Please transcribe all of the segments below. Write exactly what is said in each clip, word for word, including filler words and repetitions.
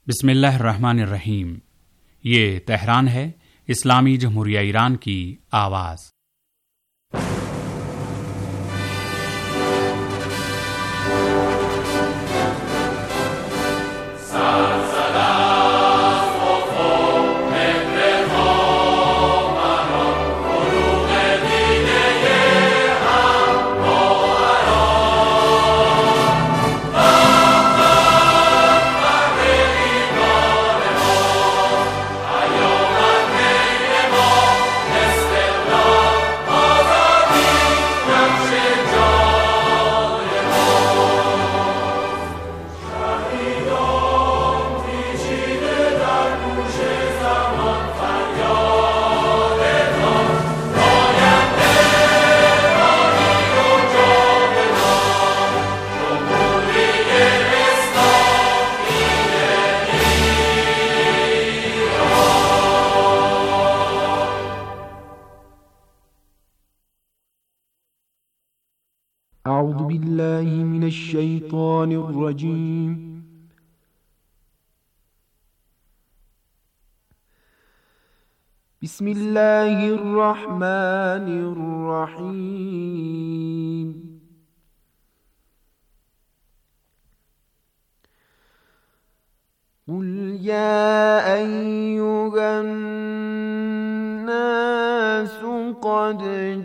बिस्मिल्लाहिर्रहमानिर्रहीम। ये तेहरान है, इस्लामी जमहूरिया ईरान की आवाज़। أعوذ بالله من الشيطان الرجيم بسم الله الرحمن الرحيم قل يا أيها الناس قد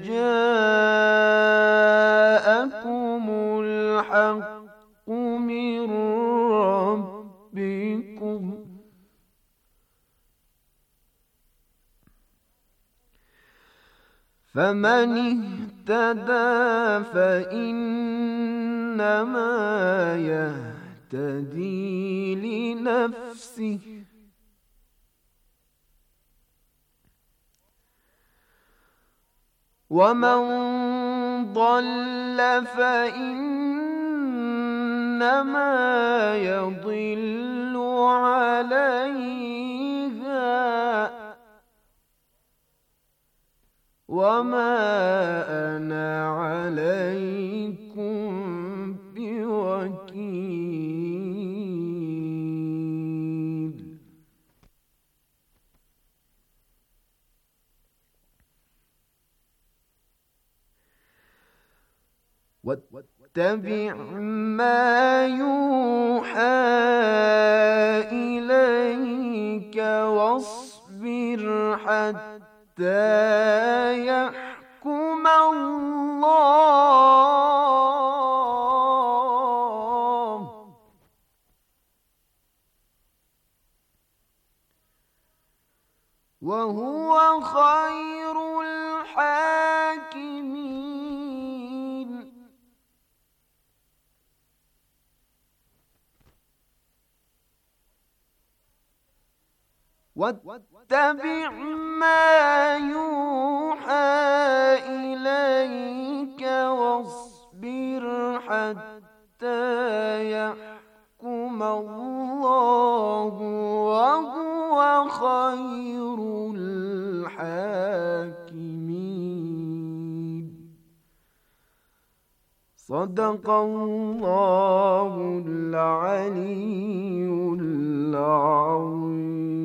جاءكم الحق من ربكم فمن اهتدى فإنما يهتدي لنفسه ومن ضل فإنما يضل عليها وما أنا عليكم بوكيل واتبع ما يوحى إليك واصبر حتى يحكم الله وهو خير الحاكمين واتبع ما يوحى إليك واصبر حتى يحكم الله وهو خير الحاكمين صدق الله العلي العظيم।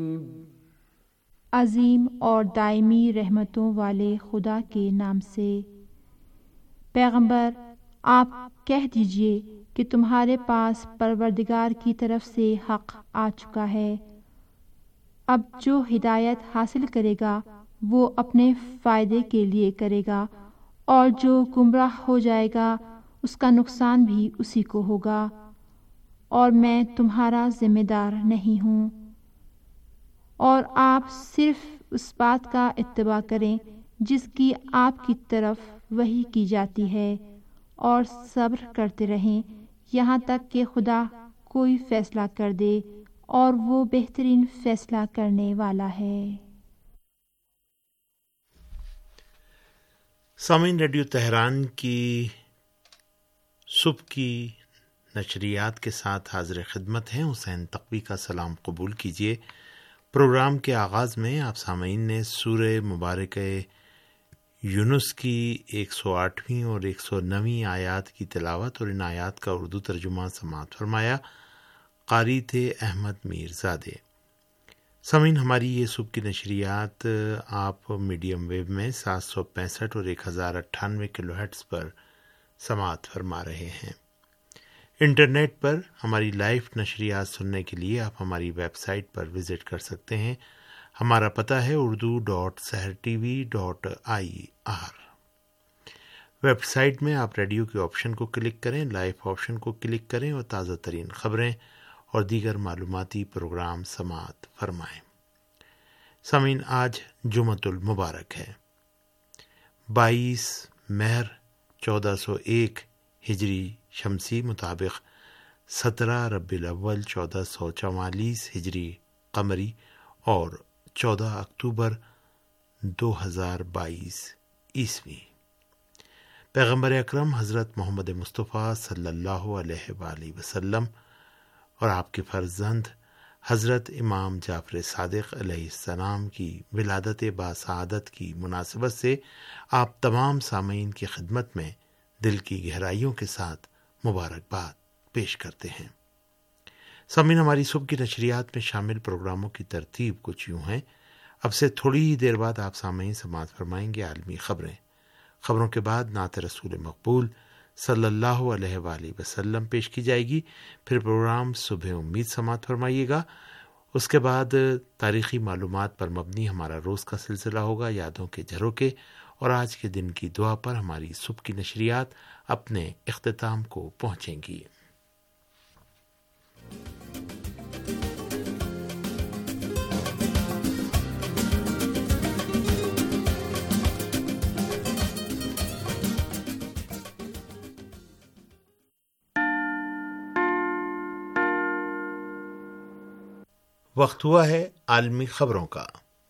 अज़ीम और दायमी रहमतों वाले खुदा के नाम से। पैगंबर, आप कह दीजिए कि तुम्हारे पास परवरदिगार की तरफ से हक़ आ चुका है। अब जो हिदायत हासिल करेगा वो अपने फ़ायदे के लिए करेगा, और जो गुमराह हो जाएगा उसका नुकसान भी उसी को होगा, और मैं तुम्हारा ज़िम्मेदार नहीं हूँ। और आप सिर्फ उस बात का इत्तिबा करें जिसकी आपकी तरफ वही की जाती है, और सब्र करते रहें यहाँ तक कि खुदा कोई फ़ैसला कर दे, और वो बेहतरीन फ़ैसला करने वाला है। सामीन, रेडियो तेहरान की सुबह की नशरियात के साथ हाजिर खिदमत हैं। हुसैन तक़वी का सलाम कबूल कीजिए। प्रोग्राम के आगाज़ में आप सामीन ने सूरह मुबारक यूनुस की एक सौ आठवीं और एक सौ नौवीं आयात की तिलावत और इन आयात का उर्दू तर्जुमा समाअत फरमाया। قاری تھے احمد میرزادے۔ سامعین، ہماری یہ صبح کی نشریات آپ میڈیم ویو میں سات سو پینسٹھ اور ایک ہزار اٹھانوے کلو ہرٹز پر سماعت فرما رہے ہیں۔ انٹرنیٹ پر ہماری لائیو نشریات سننے کے لیے آپ ہماری ویب سائٹ پر وزٹ کر سکتے ہیں۔ ہمارا پتہ ہے Urdu dot Sahar T V dot I R. Web site میں آپ ریڈیو کے آپشن کو کلک کریں، لائیو آپشن کو کلک کریں اور تازہ ترین خبریں اور دیگر معلوماتی پروگرام سماعت فرمائیں۔ سامعین، آج جمعۃ المبارک ہے، بائیس مہر چودہ سو ایک ہجری شمسی مطابق سترہ ربیع الاول چودہ سو چوالیس ہجری قمری اور چودہ اکتوبر دو ہزار بائیس عیسوی۔ پیغمبر اکرم حضرت محمد مصطفیٰ صلی اللہ علیہ وآلہ وسلم اور آپ کے فرزند حضرت امام جعفر صادق علیہ السلام کی ولادت باسعادت کی مناسبت سے آپ تمام سامعین کی خدمت میں دل کی گہرائیوں کے ساتھ مبارکباد پیش کرتے ہیں۔ سامعین، ہماری صبح کی نشریات میں شامل پروگراموں کی ترتیب کچھ یوں ہیں۔ اب سے تھوڑی ہی دیر بعد آپ سامعین سماعت فرمائیں گے عالمی خبریں۔ خبروں کے بعد نعت رسول مقبول صلی اللہ علیہ وآلہ وسلم پیش کی جائے گی۔ پھر پروگرام صبح امید سماعت فرمائیے گا۔ اس کے بعد تاریخی معلومات پر مبنی ہمارا روز کا سلسلہ ہوگا، یادوں کے جھروکے، اور آج کے دن کی دعا پر ہماری صبح کی نشریات اپنے اختتام کو پہنچیں گی۔ وقت ہوا ہے عالمی خبروں کا۔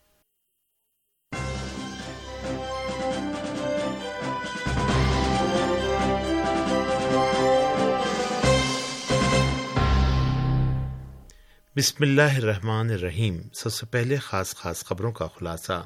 بسم اللہ الرحمن الرحیم۔ سب سے پہلے خاص خاص خبروں کا خلاصہ۔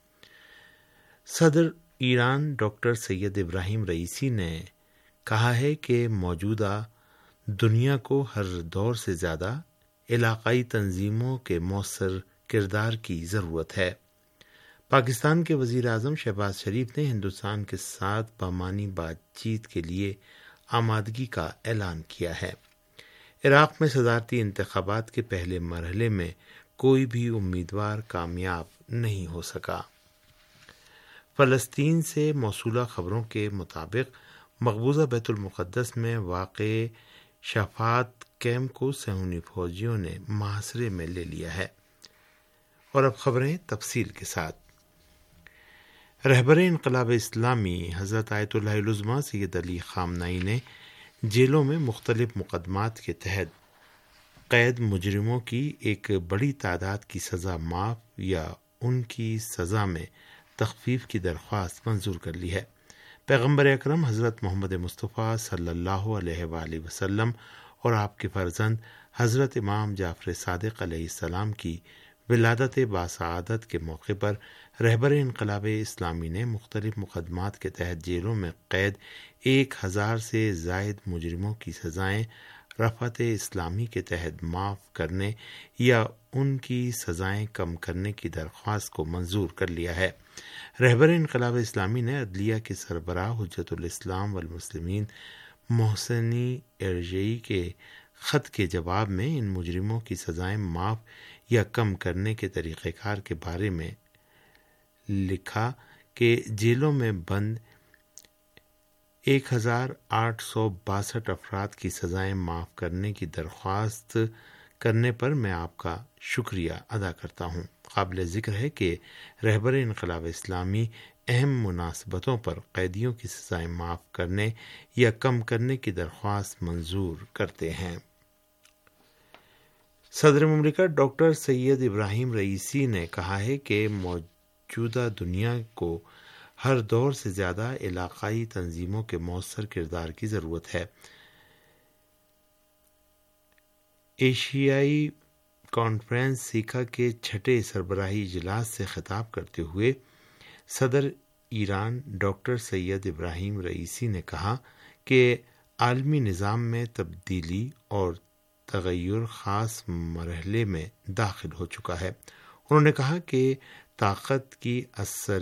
صدر Iran doctor Syed Ebrahim Raisi نے کہا ہے کہ موجودہ دنیا کو ہر دور سے زیادہ علاقائی تنظیموں کے مؤثر کردار کی ضرورت ہے۔ پاکستان کے وزیر اعظم شہباز شریف نے ہندوستان کے ساتھ بامعنی بات چیت کے لیے آمادگی کا اعلان کیا ہے۔ عراق میں صدارتی انتخابات کے پہلے مرحلے میں کوئی بھی امیدوار کامیاب نہیں ہو سکا۔ فلسطین سے موصولہ خبروں کے مطابق مقبوضہ بیت المقدس میں واقع شفاعت کیمپ کو صہیونی فوجیوں نے محاصرے میں لے لیا ہے۔ اور اب خبریں تفصیل کے ساتھ۔ رہبر انقلاب اسلامی حضرت آیت اللہ العظمیٰ سید علی خامنہئی نے جیلوں میں مختلف مقدمات کے تحت قید مجرموں کی ایک بڑی تعداد کی سزا معاف یا ان کی سزا میں تخفیف کی درخواست منظور کر لی ہے۔ پیغمبر اکرم حضرت محمد مصطفیٰ صلی اللہ علیہ وآلہ وسلم اور آپ کے فرزند حضرت امام جعفر صادق علیہ السلام کی ولادت باسعادت کے موقع پر رہبر انقلاب اسلامی نے مختلف مقدمات کے تحت جیلوں میں قید ایک ہزار سے زائد مجرموں کی سزائیں رفعت اسلامی کے تحت معاف کرنے یا ان کی سزائیں کم کرنے کی درخواست کو منظور کر لیا ہے۔ رہبر انقلاب اسلامی نے عدلیہ کے سربراہ حجت الاسلام والمسلمین محسنی ارجعی کے خط کے جواب میں ان مجرموں کی سزائیں معاف یا کم کرنے کے طریقہ کار کے بارے میں لکھا کہ جیلوں میں بند ایک ہزار آٹھ سو باسٹھ افراد کی سزائیں معاف کرنے کی درخواست کرنے پر میں آپ کا شکریہ ادا کرتا ہوں۔ قابل ذکر ہے کہ رہبر انقلاب اسلامی اہم مناسبتوں پر قیدیوں کی سزائیں معاف کرنے یا کم کرنے کی درخواست منظور کرتے ہیں۔ صدر مملکت ڈاکٹر سید ابراہیم رئیسی نے کہا ہے کہ موجودہ دنیا کو ہر دور سے زیادہ علاقائی تنظیموں کے مؤثر کردار کی ضرورت ہے۔ ایشیائی کانفرنس سیکا کے چھٹے سربراہی اجلاس سے خطاب کرتے ہوئے صدر Iran doctor Syed Ebrahim Raisi نے کہا کہ عالمی نظام میں تبدیلی اور تغیر خاص مرحلے میں داخل ہو چکا ہے۔ انہوں نے کہا کہ طاقت کی اثر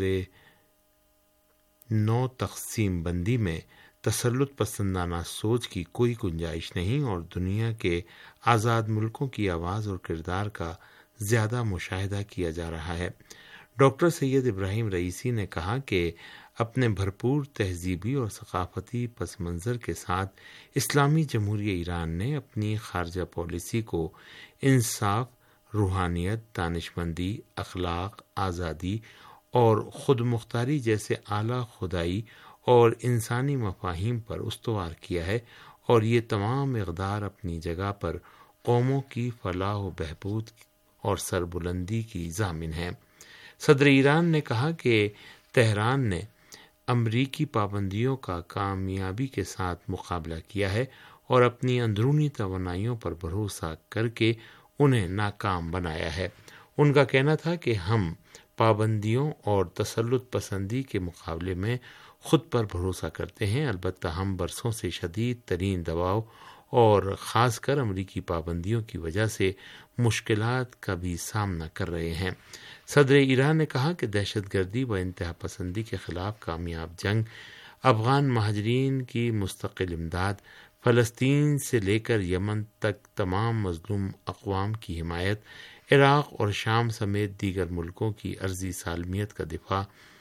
نو تقسیم بندی میں تسلط پسندانہ سوچ کی کوئی گنجائش نہیں اور دنیا کے آزاد ملکوں کی آواز اور کردار کا زیادہ مشاہدہ کیا جا رہا ہے۔ ڈاکٹر سید ابراہیم رئیسی نے کہا کہ اپنے بھرپور تہذیبی اور ثقافتی پس منظر کے ساتھ اسلامی جمہوریہ ایران نے اپنی خارجہ پالیسی کو انصاف، روحانیت، دانشمندی، اخلاق، آزادی اور خود مختاری جیسے اعلیٰ خدائی اور انسانی مفاہیم پر استوار کیا ہے اور یہ تمام اقدار اپنی جگہ پر قوموں کی فلاح و بہبود اور سربلندی کی ضامن ہیں۔ صدر ایران نے کہا کہ تہران نے امریکی پابندیوں کا کامیابی کے ساتھ مقابلہ کیا ہے اور اپنی اندرونی توانائیوں پر بھروسہ کر کے انہیں ناکام بنایا ہے۔ ان کا کہنا تھا کہ ہم پابندیوں اور تسلط پسندی کے مقابلے میں خود پر بھروسہ کرتے ہیں، البتہ ہم برسوں سے شدید ترین دباؤ اور خاص کر امریکی پابندیوں کی وجہ سے مشکلات کا بھی سامنا کر رہے ہیں۔ صدر ایران نے کہا کہ دہشت گردی و انتہا پسندی کے خلاف کامیاب جنگ، افغان مہاجرین کی مستقل امداد، فلسطین سے لے کر یمن تک تمام مظلوم اقوام کی حمایت، عراق اور شام سمیت دیگر ملکوں کی عرضی سالمیت کا دفاع،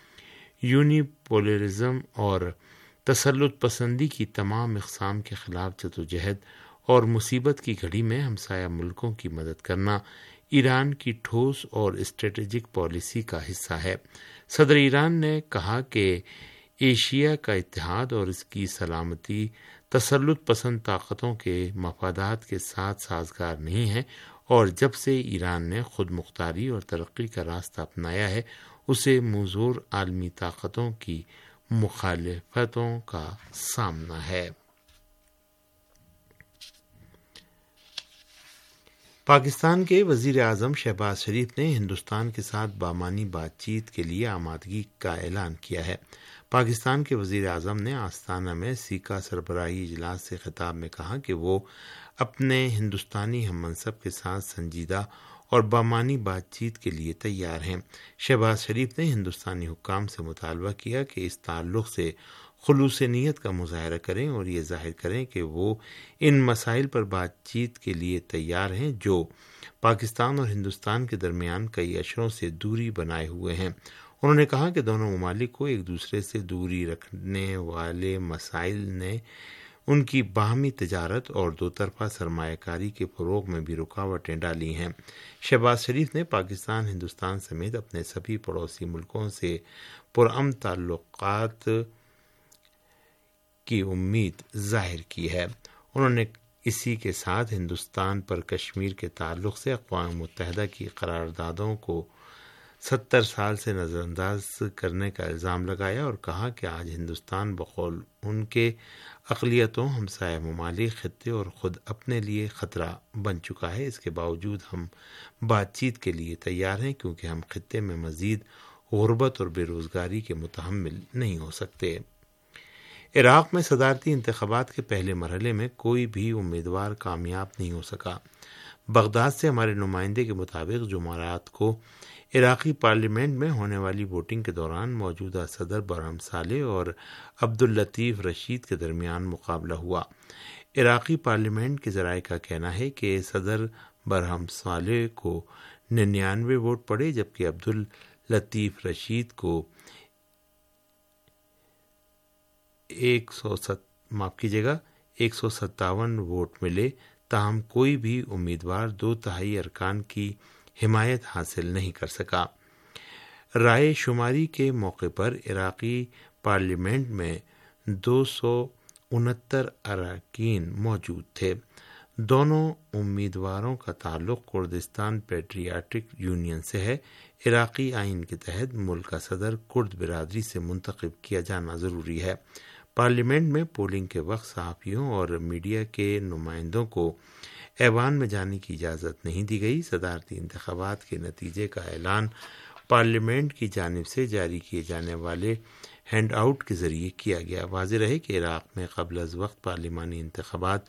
یونی پولرزم اور تسلط پسندی کی تمام اقسام کے خلاف جدوجہد اور مصیبت کی گھڑی میں ہمسایہ ملکوں کی مدد کرنا ایران کی ٹھوس اور اسٹریٹجک پالیسی کا حصہ ہے۔ صدر ایران نے کہا کہ ایشیا کا اتحاد اور اس کی سلامتی تسلط پسند طاقتوں کے مفادات کے ساتھ سازگار نہیں ہے اور جب سے ایران نے خود مختاری اور ترقی کا راستہ اپنایا ہے اسے مزور عالمی طاقتوں کی مخالفتوں کا سامنا ہے۔ پاکستان کے وزیر اعظم شہباز شریف نے ہندوستان کے ساتھ بامانی بات چیت کے لیے آمادگی کا اعلان کیا ہے۔ پاکستان کے وزیر اعظم نے آستانہ میں سیکا سربراہی اجلاس سے خطاب میں کہا کہ وہ اپنے ہندوستانی ہم منصب کے ساتھ سنجیدہ اور بامانی بات چیت کے لیے تیار ہیں۔ شہباز شریف نے ہندوستانی حکام سے مطالبہ کیا کہ اس تعلق سے خلوص نیت کا مظاہرہ کریں اور یہ ظاہر کریں کہ وہ ان مسائل پر بات چیت کے لیے تیار ہیں جو پاکستان اور ہندوستان کے درمیان کئی اشروں سے دوری بنائے ہوئے ہیں۔ انہوں نے کہا کہ دونوں ممالک کو ایک دوسرے سے دوری رکھنے والے مسائل نے ان کی باہمی تجارت اور دو طرفہ سرمایہ کاری کے فروغ میں بھی رکاوٹیں ڈالی ہیں۔ شہباز شریف نے پاکستان، ہندوستان سمیت اپنے سبھی پڑوسی ملکوں سے پرامن تعلقات کی امید ظاہر کی ہے۔ انہوں نے اسی کے ساتھ ہندوستان پر کشمیر کے تعلق سے اقوام متحدہ کی قراردادوں کو ستر سال سے نظر انداز کرنے کا الزام لگایا اور کہا کہ آج ہندوستان بقول ان کے اقلیتوں، ہمسایہ ممالک، خطے اور خود اپنے لیے خطرہ بن چکا ہے۔ اس کے باوجود ہم بات چیت کے لیے تیار ہیں کیونکہ ہم خطے میں مزید غربت اور بے روزگاری کے متحمل نہیں ہو سکتے۔ عراق میں صدارتی انتخابات کے پہلے مرحلے میں کوئی بھی امیدوار کامیاب نہیں ہو سکا۔ بغداد سے ہمارے نمائندے کے مطابق جمعرات کو عراقی پارلیمنٹ میں ہونے والی ووٹنگ کے دوران موجودہ صدر برہم صالح اور عبداللطیف رشید کے درمیان مقابلہ ہوا۔ عراقی پارلیمنٹ کے ذرائع کا کہنا ہے کہ صدر برہم صالح کو ننانوے ووٹ پڑے جبکہ عبداللطیف رشید کو ایک سو ست معاف کیجیے گا ایک سو ستاون ووٹ ملے، تاہم کوئی بھی امیدوار دو تہائی ارکان کی حمایت حاصل نہیں کر سکا۔ رائے شماری کے موقع پر عراقی پارلیمنٹ میں دو سو انہتر اراکین موجود تھے۔ دونوں امیدواروں کا تعلق کردستان پیٹریاٹک یونین سے ہے۔ عراقی آئین کے تحت ملک کا صدر کرد برادری سے منتخب کیا جانا ضروری ہے۔ پارلیمنٹ میں پولنگ کے وقت صحافیوں اور میڈیا کے نمائندوں کو ایوان میں جانے کی اجازت نہیں دی گئی۔ صدارتی انتخابات کے نتیجے کا اعلان پارلیمنٹ کی جانب سے جاری کیے جانے والے ہینڈ آؤٹ کے ذریعے کیا گیا۔ واضح رہے کہ عراق میں قبل از وقت پارلیمانی انتخابات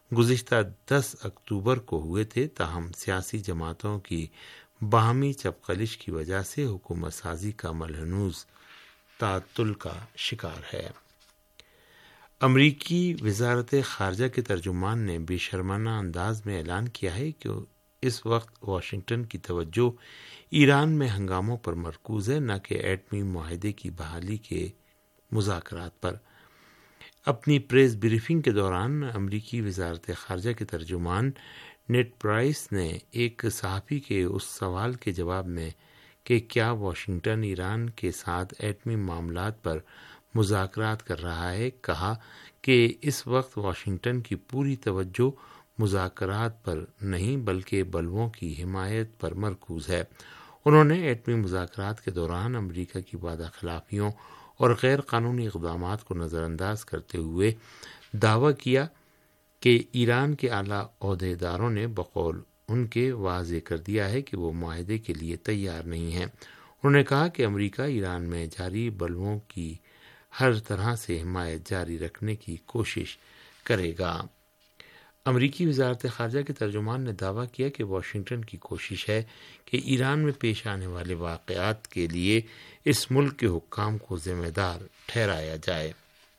گزشتہ دس اکتوبر کو ہوئے تھے، تاہم سیاسی جماعتوں کی باہمی چپقلش کی وجہ سے حکومت سازی کا عمل ہنوز تعطل کا شکار ہے۔ امریکی وزارت خارجہ کے ترجمان نے بے شرمانہ انداز میں اعلان کیا ہے کہ اس وقت واشنگٹن کی توجہ ایران میں ہنگاموں پر مرکوز ہے، نہ کہ ایٹمی معاہدے کی بحالی کے مذاکرات پر۔ اپنی پریس بریفنگ کے دوران امریکی وزارت خارجہ کے ترجمان نیڈ پرائس نے ایک صحافی کے اس سوال کے جواب میں کہ کیا واشنگٹن ایران کے ساتھ ایٹمی معاملات پر مذاکرات کر رہا ہے، کہا کہ اس وقت واشنگٹن کی پوری توجہ مذاکرات پر نہیں بلکہ بلووں کی حمایت پر مرکوز ہے۔ انہوں نے ایٹمی مذاکرات کے دوران امریکہ کی وعدہ خلافیوں اور غیر قانونی اقدامات کو نظر انداز کرتے ہوئے دعویٰ کیا کہ ایران کے اعلیٰ عہدیداروں نے بقول ان کے واضح کر دیا ہے کہ وہ معاہدے کے لیے تیار نہیں ہیں۔ انہوں نے کہا کہ امریکہ ایران میں جاری بلووں کی ہر طرح سے حمایت جاری رکھنے کی کوشش کرے گا۔ امریکی وزارت خارجہ کے ترجمان نے دعویٰ کیا کہ واشنگٹن کی کوشش ہے کہ ایران میں پیش آنے والے واقعات کے لیے اس ملک کے حکام کو ذمہ دار ٹھہرایا جائے۔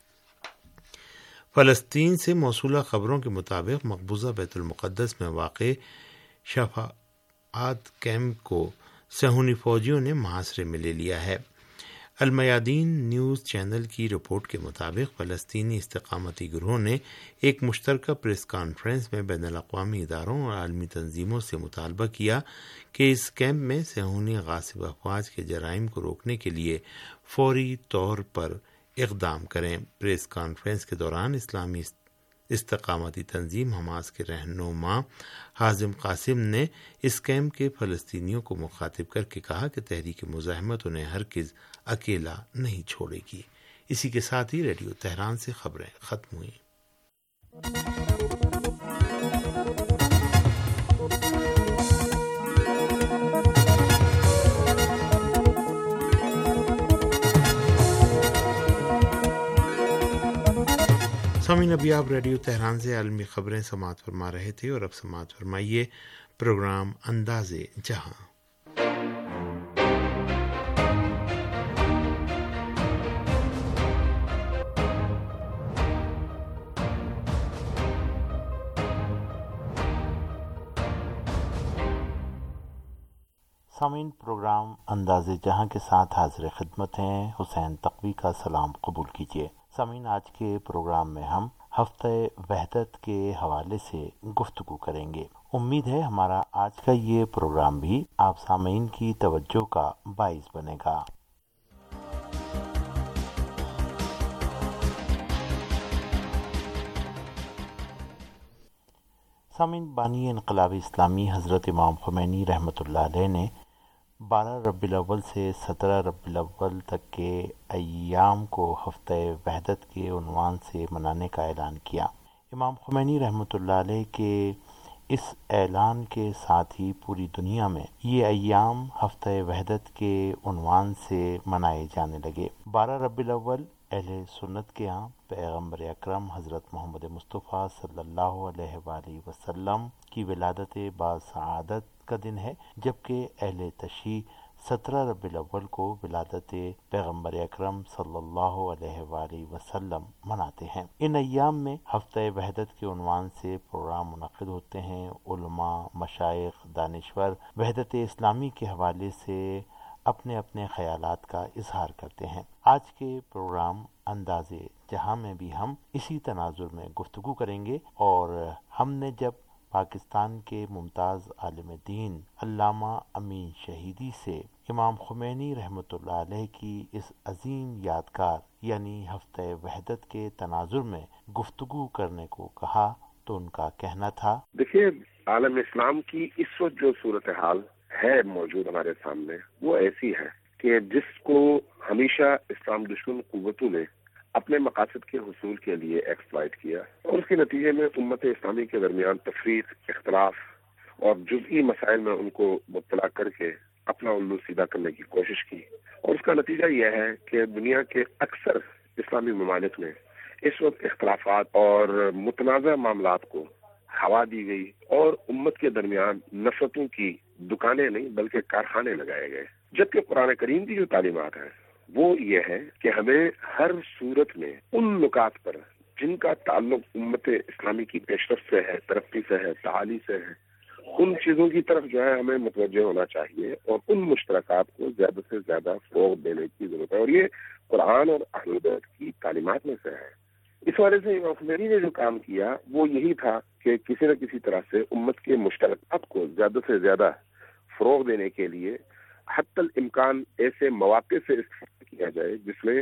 فلسطین سے موصولہ خبروں کے مطابق مقبوضہ بیت المقدس میں واقع شفاعت کیمپ کو صہیونی فوجیوں نے محاصرے میں لے لیا ہے۔ المیادین نیوز چینل کی رپورٹ کے مطابق فلسطینی استقامتی گروہ نے ایک مشترکہ پریس کانفرنس میں بین الاقوامی اداروں اور عالمی تنظیموں سے مطالبہ کیا کہ اس کیمپ میں صہیونی غاصب افواج کے جرائم کو روکنے کے لیے فوری طور پر اقدام کریں۔ پریس کانفرنس کے دوران اسلامی استقامتی تنظیم حماس کے رہنما حازم قاسم نے اس کیمپ کے فلسطینیوں کو مخاطب کر کے کہا کہ تحریک مزاحمت انہیں ہرگز اکیلا نہیں چھوڑے گی۔ اسی کے ساتھ ہی ریڈیو تہران سے خبریں ختم ہوئیں۔ سامعین، ابھی آپ ریڈیو تہران سے عالمی خبریں سماعت فرما رہے تھے اور اب سماعت فرمائیے پروگرام انداز جہاں۔ سامعین، پروگرام انداز جہاں کے ساتھ حاضر خدمت ہیں حسین تقوی کا سلام قبول کیجیے۔ سامعین، آج کے پروگرام میں ہم ہفتہ وحدت کے حوالے سے گفتگو کریں گے۔ امید ہے ہمارا آج کا یہ پروگرام بھی آپ سامعین کی توجہ کا باعث بنے گا۔ سامعین، بانی انقلاب اسلامی حضرت امام خمینی رحمۃ اللہ علیہ نے بارہ ربیع الاول سے سترہ ربیع الاول تک کے ایام کو ہفتہ وحدت کے عنوان سے منانے کا اعلان کیا۔ امام خمینی رحمۃ اللہ علیہ کے اس اعلان کے ساتھ ہی پوری دنیا میں یہ ایام ہفتہ وحدت کے عنوان سے منائے جانے لگے۔ بارہ ربیع الاول اہل سنت کے ہاں پیغمبر اکرم حضرت محمد مصطفیٰ صلی اللہ علیہ وآلہ وسلم کی ولادت باسعادت کا دن ہے، جبکہ اہل تشیع سترہ ربیع الاول کو ولادت پیغمبر اکرم صلی اللہ علیہ وآلہ وسلم مناتے ہیں۔ ان ایام میں ہفتہ وحدت کے عنوان سے پروگرام منعقد ہوتے ہیں۔ علماء، مشائخ، دانشور وحدت اسلامی کے حوالے سے اپنے اپنے خیالات کا اظہار کرتے ہیں۔ آج کے پروگرام انداز جہاں میں بھی ہم اسی تناظر میں گفتگو کریں گے، اور ہم نے جب پاکستان کے ممتاز عالم دین علامہ امین شہیدی سے امام خمینی رحمۃ اللہ علیہ کی اس عظیم یادگار یعنی ہفتہ وحدت کے تناظر میں گفتگو کرنے کو کہا تو ان کا کہنا تھا، دیکھیے، عالم اسلام کی اس وقت جو صورتحال ہے موجود ہمارے سامنے، وہ ایسی ہے کہ جس کو ہمیشہ اسلام دشمن قوتوں نے اپنے مقاصد کے حصول کے لیے ایکسپلائٹ کیا، اور اس کے نتیجے میں امت اسلامی کے درمیان تفریق، اختلاف اور جزئی مسائل میں ان کو مبتلا کر کے اپنا الو سیدھا کرنے کی کوشش کی، اور اس کا نتیجہ یہ ہے کہ دنیا کے اکثر اسلامی ممالک میں اس وقت اختلافات اور متنازع معاملات کو ہوا دی گئی اور امت کے درمیان نفرتوں کی دکانیں نہیں بلکہ کارخانے لگائے گئے. جبکہ قرآن کریم کی جو تعلیمات ہیں وہ یہ ہے کہ ہمیں ہر صورت میں ان نکات پر جن کا تعلق امت اسلامی کی پیشرفت سے ہے، ترقی سے ہے، تعالی سے ہے، ان چیزوں کی طرف جو ہے ہمیں متوجہ ہونا چاہیے اور ان مشترکات کو زیادہ سے زیادہ فروغ دینے کی ضرورت ہے، اور یہ قرآن اور اہل بیت کی تعلیمات میں سے ہے. اس وجہ سے امام خمینی نے جو کام کیا وہ یہی تھا کہ کسی نہ کسی طرح سے امت کے مشترکات کو زیادہ سے زیادہ فروغ دینے کے لیے حتی الامکان ایسے مواقع سے استفادہ کیا جائے جس میں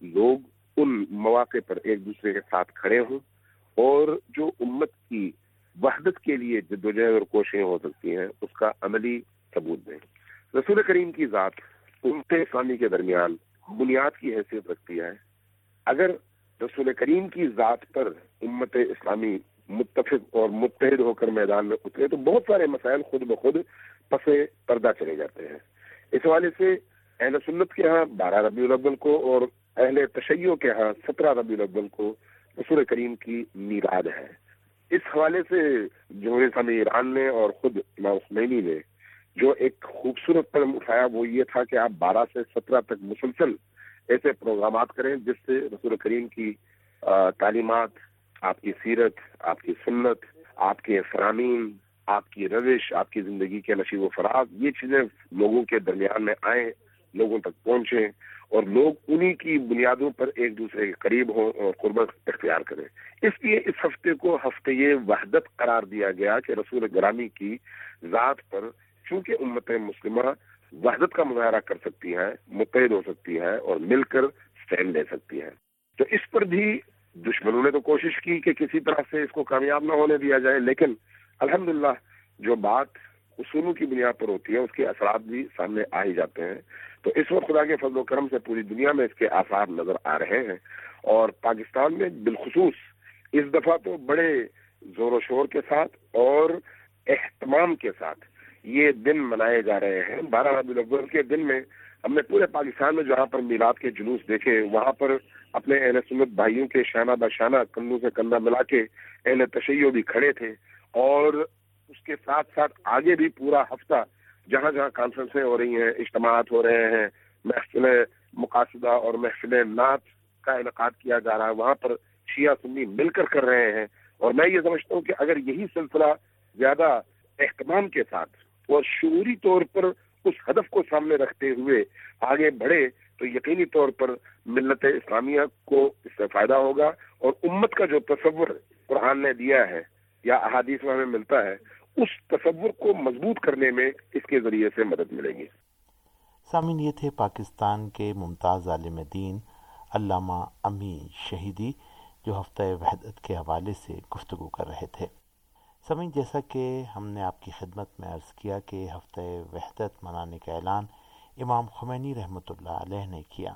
لوگ ان مواقع پر ایک دوسرے کے ساتھ کھڑے ہوں اور جو امت کی وحدت کے لیے جدوجہد اور کوششیں ہو سکتی ہیں اس کا عملی ثبوت دیں. رسول کریم کی ذات امت اسلامی کے درمیان بنیاد کی حیثیت رکھتی ہے. اگر رسول کریم کی ذات پر امت اسلامی متفق اور متحد ہو کر میدان میں اترے تو بہت سارے مسائل خود بخود پس پردہ چلے جاتے ہیں. اس حوالے سے اہل سنت کے ہاں بارہ ربیع الاول کو اور اہل تشیع کے ہاں سترہ ربیع الاول کو رسول کریم کی میلاد ہے. اس حوالے سے جمہوریہ اسلامی ایران نے اور خود امام خمینی نے جو ایک خوبصورت قدم اٹھایا وہ یہ تھا کہ آپ بارہ سے سترہ تک مسلسل ایسے پروگرامات کریں جس سے رسول کریم کی تعلیمات، آپ کی سیرت، آپ کی سنت، آپ کے فرامین، آپ کی روش، آپ کی زندگی کے نشیب و فراز، یہ چیزیں لوگوں کے درمیان میں آئیں، لوگوں تک پہنچیں اور لوگ انہی کی بنیادوں پر ایک دوسرے کے قریب ہوں اور قربت اختیار کریں. اس لیے اس ہفتے کو ہفتہ وحدت قرار دیا گیا کہ رسول گرامی کی ذات پر چونکہ امت مسلمہ وحدت کا مظاہرہ کر سکتی ہے، متحد ہو سکتی ہے اور مل کر اسٹینڈ لے سکتی ہے. تو اس پر بھی دشمنوں نے تو کوشش کی کہ کسی طرح سے اس کو کامیاب نہ ہونے دیا جائے، لیکن الحمدللہ جو بات اصولوں کی بنیاد پر ہوتی ہے اس کے اثرات بھی سامنے آ ہی جاتے ہیں. تو اس وقت خدا کے فضل و کرم سے پوری دنیا میں اس کے آثار نظر آ رہے ہیں اور پاکستان میں بالخصوص اس دفعہ تو بڑے زور و شور کے ساتھ اور اہتمام کے ساتھ یہ دن منائے جا رہے ہیں. بارہ ربیع الاول کے دن میں ہم نے پورے پاکستان میں جہاں پر میلاد کے جلوس دیکھے وہاں پر اپنے اہل سنت بھائیوں کے شانہ بشانہ کندھوں سے کندھا ملا کے اہل تشیع بھی کھڑے تھے اور اس کے ساتھ ساتھ آگے بھی پورا ہفتہ جہاں جہاں کانفرنسیں ہو رہی ہیں، اجتماعات ہو رہے ہیں، محفل مقاصدہ اور محفل نعت کا انعقاد کیا جا رہا ہے، وہاں پر شیعہ سنی مل کر کر رہے ہیں. اور میں یہ سمجھتا ہوں کہ اگر یہی سلسلہ زیادہ اہتمام کے ساتھ اور شعوری طور پر اس ہدف کو سامنے رکھتے ہوئے آگے بڑھے تو یقینی طور پر ملت اسلامیہ کو اس سے فائدہ ہوگا اور امت کا جو تصور قرآن نے دیا ہے یا احادیث میں ہمیں ملتا ہے اس تصور کو مضبوط کرنے میں اس کے ذریعے سے مدد ملے گی. سامعین، یہ تھے پاکستان کے ممتاز عالم دین علامہ امین شہیدی جو ہفتہ وحدت کے حوالے سے گفتگو کر رہے تھے. سامعین، جیسا کہ ہم نے آپ کی خدمت میں عرض کیا کہ ہفتہ وحدت منانے کا اعلان امام خمینی رحمۃ اللہ علیہ نے کیا.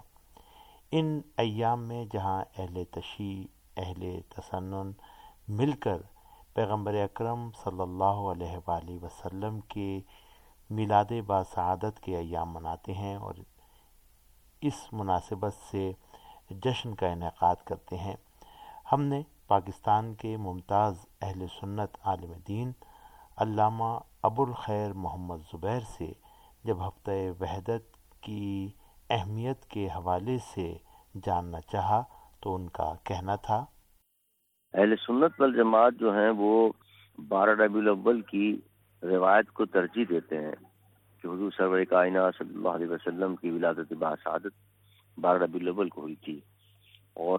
ان ایام میں جہاں اہل تشیع، اہل تسنن مل کر پیغمبر اکرم صلی اللہ علیہ وآلہ وسلم کے میلاد باسعادت کے ایام مناتے ہیں اور اس مناسبت سے جشن کا انعقاد کرتے ہیں، ہم نے پاکستان کے ممتاز اہل سنت عالم دین علامہ ابو الخیر محمد زبیر سے جب ہفتہ وحدت کی اہمیت کے حوالے سے جاننا چاہا تو ان کا کہنا تھا، اہل سنت والجماعت جو ہیں وہ بارہ ربیع الاول کی روایت کو ترجیح دیتے ہیں کہ حضور سرور کائنات صلی اللہ علیہ وسلم کی ولادت باسعادت بارہ ربیع الاول کو ہوئی تھی، اور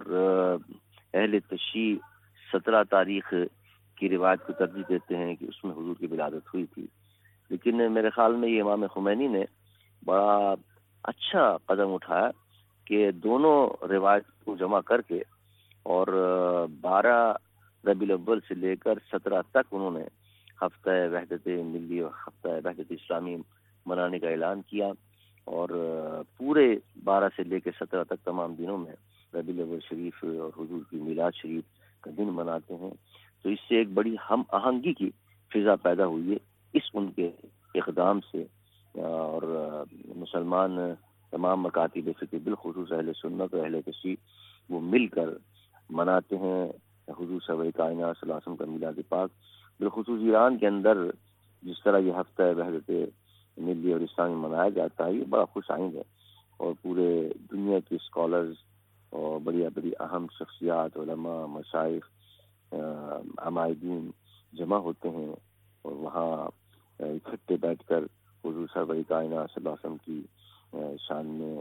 اہل تشیع سترہ تاریخ کی روایت کو ترجیح دیتے ہیں کہ اس میں حضور کی ولادت ہوئی تھی. لیکن میرے خیال میں یہ امام خمینی نے بڑا اچھا قدم اٹھایا کہ دونوں روایت کو جمع کر کے اور بارہ ربیع الاول سے لے کر سترہ تک انہوں نے ہفتہ وحدت ملی اور ہفتہ وحدت اسلامی منانے کا اعلان کیا، اور پورے بارہ سے لے کے سترہ تک تمام دنوں میں ربیع الاول شریف اور حضور کی میلاد شریف کا دن مناتے ہیں. تو اس سے ایک بڑی ہم آہنگی کی فضا پیدا ہوئی ہے اس ان کے اقدام سے، اور مسلمان تمام مکاتب فکر بالخصوص اہل سنت اور اہل تشیع وہ مل کر مناتے ہیں حضور سرور کائنات صلی اللہ علیہ وسلم کا میلاد پاک. بالخصوص ایران کے اندر جس طرح یہ ہفتہ وحدت ملی اور اسلامی منایا جاتا ہے، یہ بڑا خوش آئند ہے، اور پورے دنیا کے اسکالرز اور بڑی بڑی اہم شخصیات، علماء، مشائخ، عمائدین جمع ہوتے ہیں اور وہاں اکٹھے بیٹھ کر حضور سرور کائنات صلی اللہ علیہ وسلم کی شان میں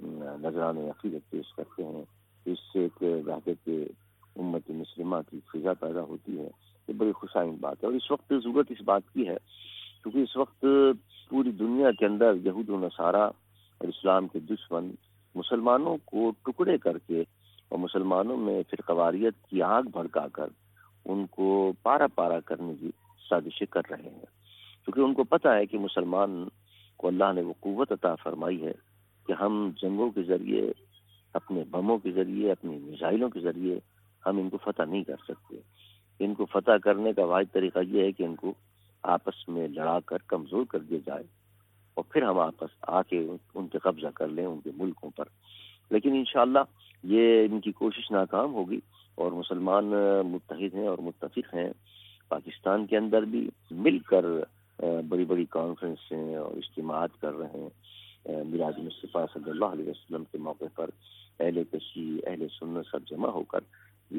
نذران عقیدت پیش کرتے ہیں۔ اس سے ایک وحدت امت مسلمہ کی فضا پیدا ہوتی ہے، یہ بڑی خوش آئند بات ہے۔ اور اس وقت ضرورت اس بات کی ہے کیونکہ اس وقت پوری دنیا کے اندر یہود و نصارہ اور اسلام کے دشمن مسلمانوں کو ٹکڑے کر کے اور مسلمانوں میں فرقواریت کی آگ بھڑکا کر ان کو پارا پارا کرنے کی سازشیں کر رہے ہیں، کیونکہ ان کو پتہ ہے کہ مسلمان کو اللہ نے وہ قوت عطا فرمائی ہے کہ ہم جنگوں کے ذریعے، اپنے بموں کے ذریعے، اپنی میزائلوں کے ذریعے ہم ان کو فتح نہیں کر سکتے۔ ان کو فتح کرنے کا واحد طریقہ یہ ہے کہ ان کو آپس میں لڑا کر کمزور کر دیا جائے اور پھر ہم آپس آ کے ان کے قبضہ کر لیں ان کے ملکوں پر۔ لیکن انشاءاللہ یہ ان کی کوشش ناکام ہوگی اور مسلمان متحد ہیں اور متفق ہیں۔ پاکستان کے اندر بھی مل کر بڑی بڑی کانفرنسیں اور اجتماعات کر رہے ہیں۔ میلاد مصطفیٰ صلی اللہ علیہ وسلم کے موقع پر اہل تشیع، اہل سنت سب جمع ہو کر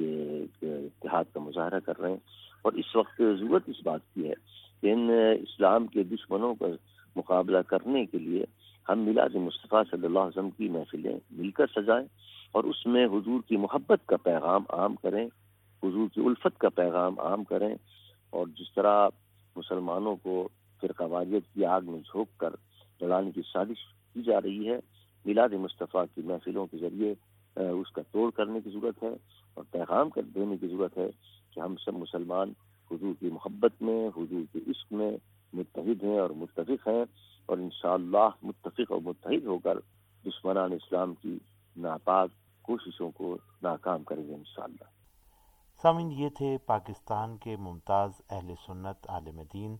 یہ اتحاد کا مظاہرہ کر رہے ہیں، اور اس وقت ضرورت اس بات کی ہے کہ ان اسلام کے دشمنوں کا مقابلہ کرنے کے لیے ہم میلاد مصطفیٰ صلی اللہ علیہ وسلم کی محفلیں مل کر سجائیں اور اس میں حضور کی محبت کا پیغام عام کریں، حضور کی الفت کا پیغام عام کریں، اور جس طرح مسلمانوں کو فرقہ واریت کی آگ میں جھونک کر لڑانے کی سازش کی جا رہی ہے، میلاد مصطفیٰ کی محفلوں کے ذریعے اس کا توڑ کرنے کی ضرورت ہے اور پیغام کر دینے کی ضرورت ہے کہ ہم سب مسلمان حضور کی محبت میں، حضور کے عشق میں متحد ہیں اور متفق ہیں، اور انشاءاللہ متفق اور متحد ہو کر دشمنان اسلام کی ناپاک کوششوں کو ناکام کریں گے انشاءاللہ۔ سامعین، یہ تھے پاکستان کے ممتاز اہل سنت عالم دین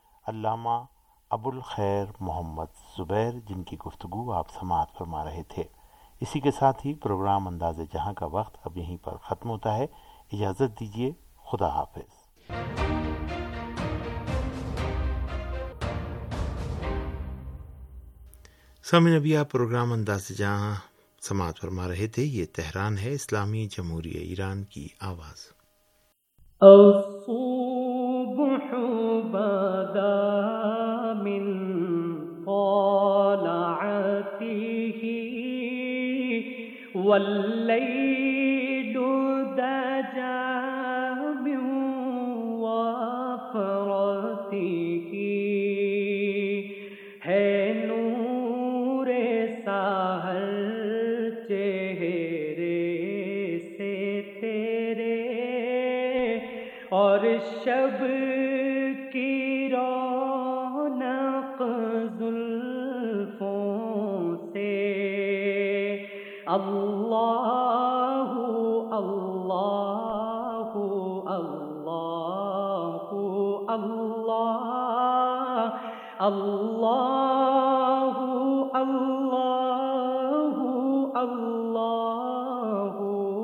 علامہ ابو الخیر محمد زبیر، جن کی گفتگو آپ سماعت فرما رہے تھے۔ اسی کے ساتھ ہی پروگرام انداز جہاں کا وقت اب یہیں پر ختم ہوتا ہے۔ اجازت دیجیے، خدا حافظ۔ سامعین، ابھی آپ پروگرام انداز جہاں سماعت فرما رہے تھے۔ یہ تہران ہے، اسلامی جمہوریہ ایران کی آواز۔ الصبح بدا من طلعته والليل دجى من وفرته ہے نور سحر چہرے سے تیرے، اور شب کی رونق زلفوں سے۔ اللہ اللہ اللہ اللہ اللہ اللہ اللہ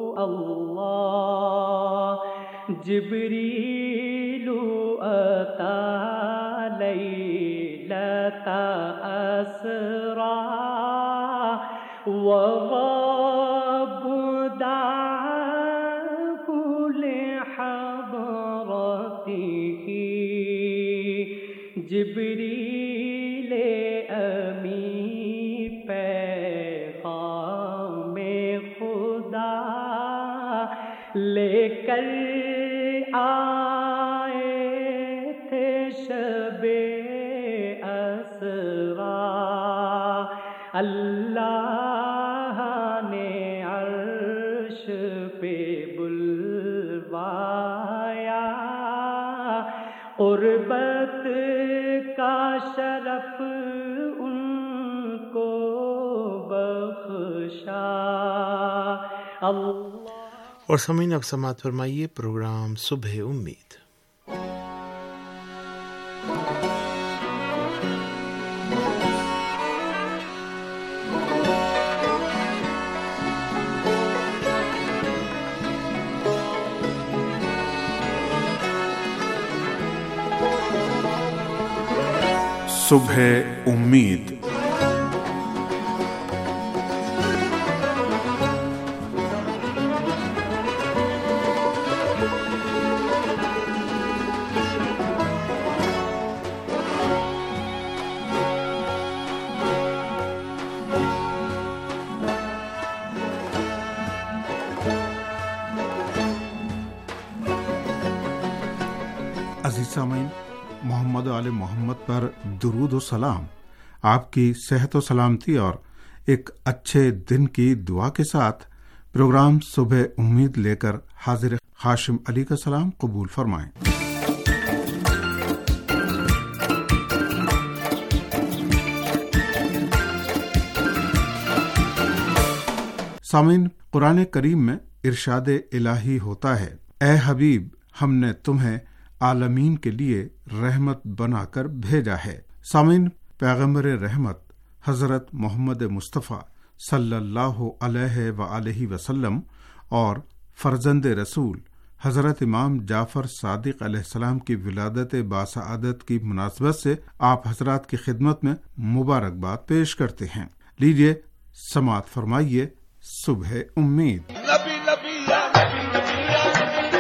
اللہ۔ جبریل اتی لیلۃ اسری وغاب دعاه لحضرته، جبریل امی پیغام خدا لے کر آئے تھے شب اسری۔ اللہ نے عرش پہ بلوایا، قربت کا شرف ان کو بخشا۔ اللہ۔ اور سامعین، اب سماعت فرمائیے پروگرام صبح امید۔ صبح امید۔ عزیز سامعین، محمد و آل محمد پر درود و سلام۔ آپ کی صحت و سلامتی اور ایک اچھے دن کی دعا کے ساتھ پروگرام صبح امید لے کر حاضر ہاشم علی کا سلام قبول فرمائیں۔ سامعین، قرآن کریم میں ارشاد الہی ہوتا ہے، اے حبیب، ہم نے تمہیں عالمین کے لیے رحمت بنا کر بھیجا ہے۔ سامعین، پیغمبر رحمت حضرت محمد مصطفیٰ صلی اللہ علیہ وآلہ وسلم اور فرزند رسول حضرت امام جعفر صادق علیہ السلام کی ولادت باسعادت کی مناسبت سے آپ حضرات کی خدمت میں مبارکباد پیش کرتے ہیں۔ لیجیے سماعت فرمائیے صبح امید۔ نبی نبی یا نبی نبی یا نبی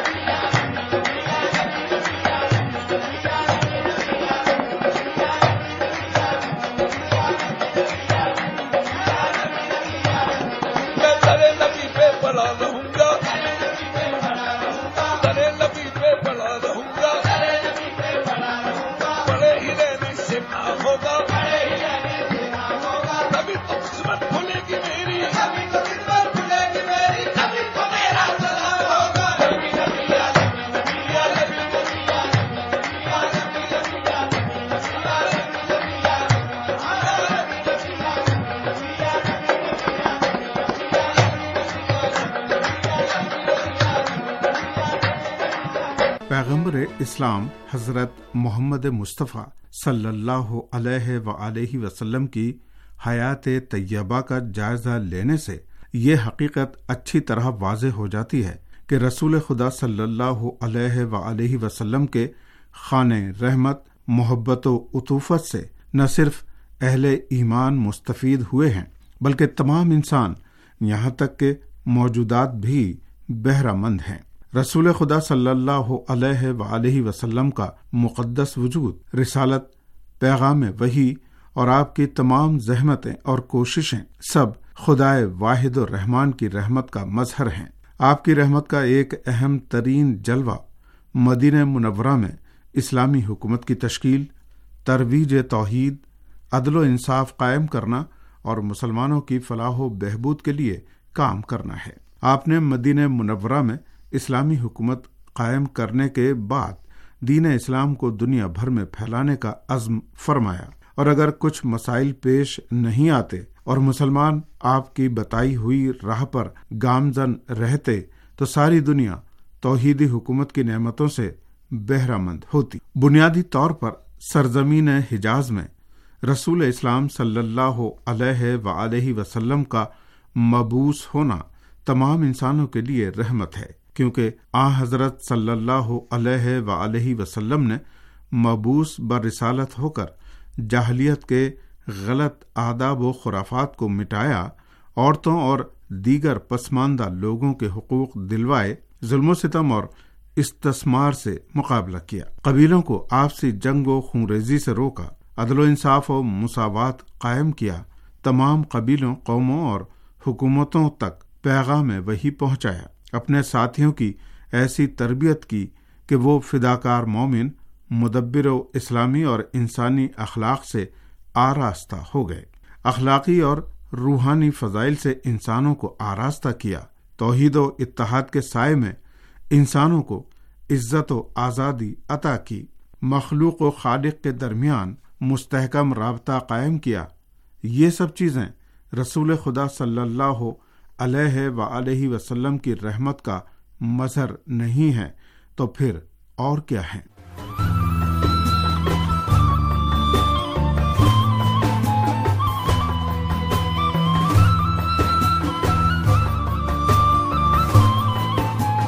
پیغمبر اسلام حضرت محمد مصطفیٰ صلی اللہ علیہ وآلہ وسلم کی حیات طیبہ کا جائزہ لینے سے یہ حقیقت اچھی طرح واضح ہو جاتی ہے کہ رسول خدا صلی اللہ علیہ وآلہ وسلم کے خانے رحمت، محبت و عطوفت سے نہ صرف اہل ایمان مستفید ہوئے ہیں بلکہ تمام انسان، یہاں تک کہ موجودات بھی بہرہ مند ہیں۔ رسول خدا صلی اللہ علیہ وآلہ وسلم کا مقدس وجود، رسالت، پیغام وحی اور آپ کی تمام زحمتیں اور کوششیں سب خدائے واحد الرحمن کی رحمت کا مظہر ہیں۔ آپ کی رحمت کا ایک اہم ترین جلوہ مدینہ منورہ میں اسلامی حکومت کی تشکیل، ترویج توحید، عدل و انصاف قائم کرنا اور مسلمانوں کی فلاح و بہبود کے لیے کام کرنا ہے۔ آپ نے مدینہ منورہ میں اسلامی حکومت قائم کرنے کے بعد دین اسلام کو دنیا بھر میں پھیلانے کا عزم فرمایا، اور اگر کچھ مسائل پیش نہیں آتے اور مسلمان آپ کی بتائی ہوئی راہ پر گامزن رہتے تو ساری دنیا توحیدی حکومت کی نعمتوں سے بہرہ مند ہوتی۔ بنیادی طور پر سرزمین حجاز میں رسول اسلام صلی اللہ علیہ وآلہ وسلم کا مبعوث ہونا تمام انسانوں کے لیے رحمت ہے، کیونکہ آن حضرت صلی اللہ علیہ وآلہ وسلم نے مبعوث برسالت ہو کر جاہلیت کے غلط آداب و خرافات کو مٹایا، عورتوں اور دیگر پسماندہ لوگوں کے حقوق دلوائے، ظلم و ستم اور استثمار سے مقابلہ کیا، قبیلوں کو آپسی جنگ و خونریزی سے روکا، عدل و انصاف و مساوات قائم کیا، تمام قبیلوں، قوموں اور حکومتوں تک پیغام وحی پہنچایا، اپنے ساتھیوں کی ایسی تربیت کی کہ وہ فداکار مومن، مدبر و اسلامی اور انسانی اخلاق سے آراستہ ہو گئے، اخلاقی اور روحانی فضائل سے انسانوں کو آراستہ کیا، توحید و اتحاد کے سائے میں انسانوں کو عزت و آزادی عطا کی، مخلوق و خالق کے درمیان مستحکم رابطہ قائم کیا۔ یہ سب چیزیں رسول خدا صلی اللہ علیہ وآلہ وسلم کی رحمت کا مظہر نہیں ہیں تو پھر اور کیا ہیں؟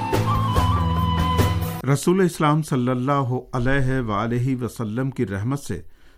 رسول اسلام صلی اللہ علیہ وآلہ وسلم کی رحمت سے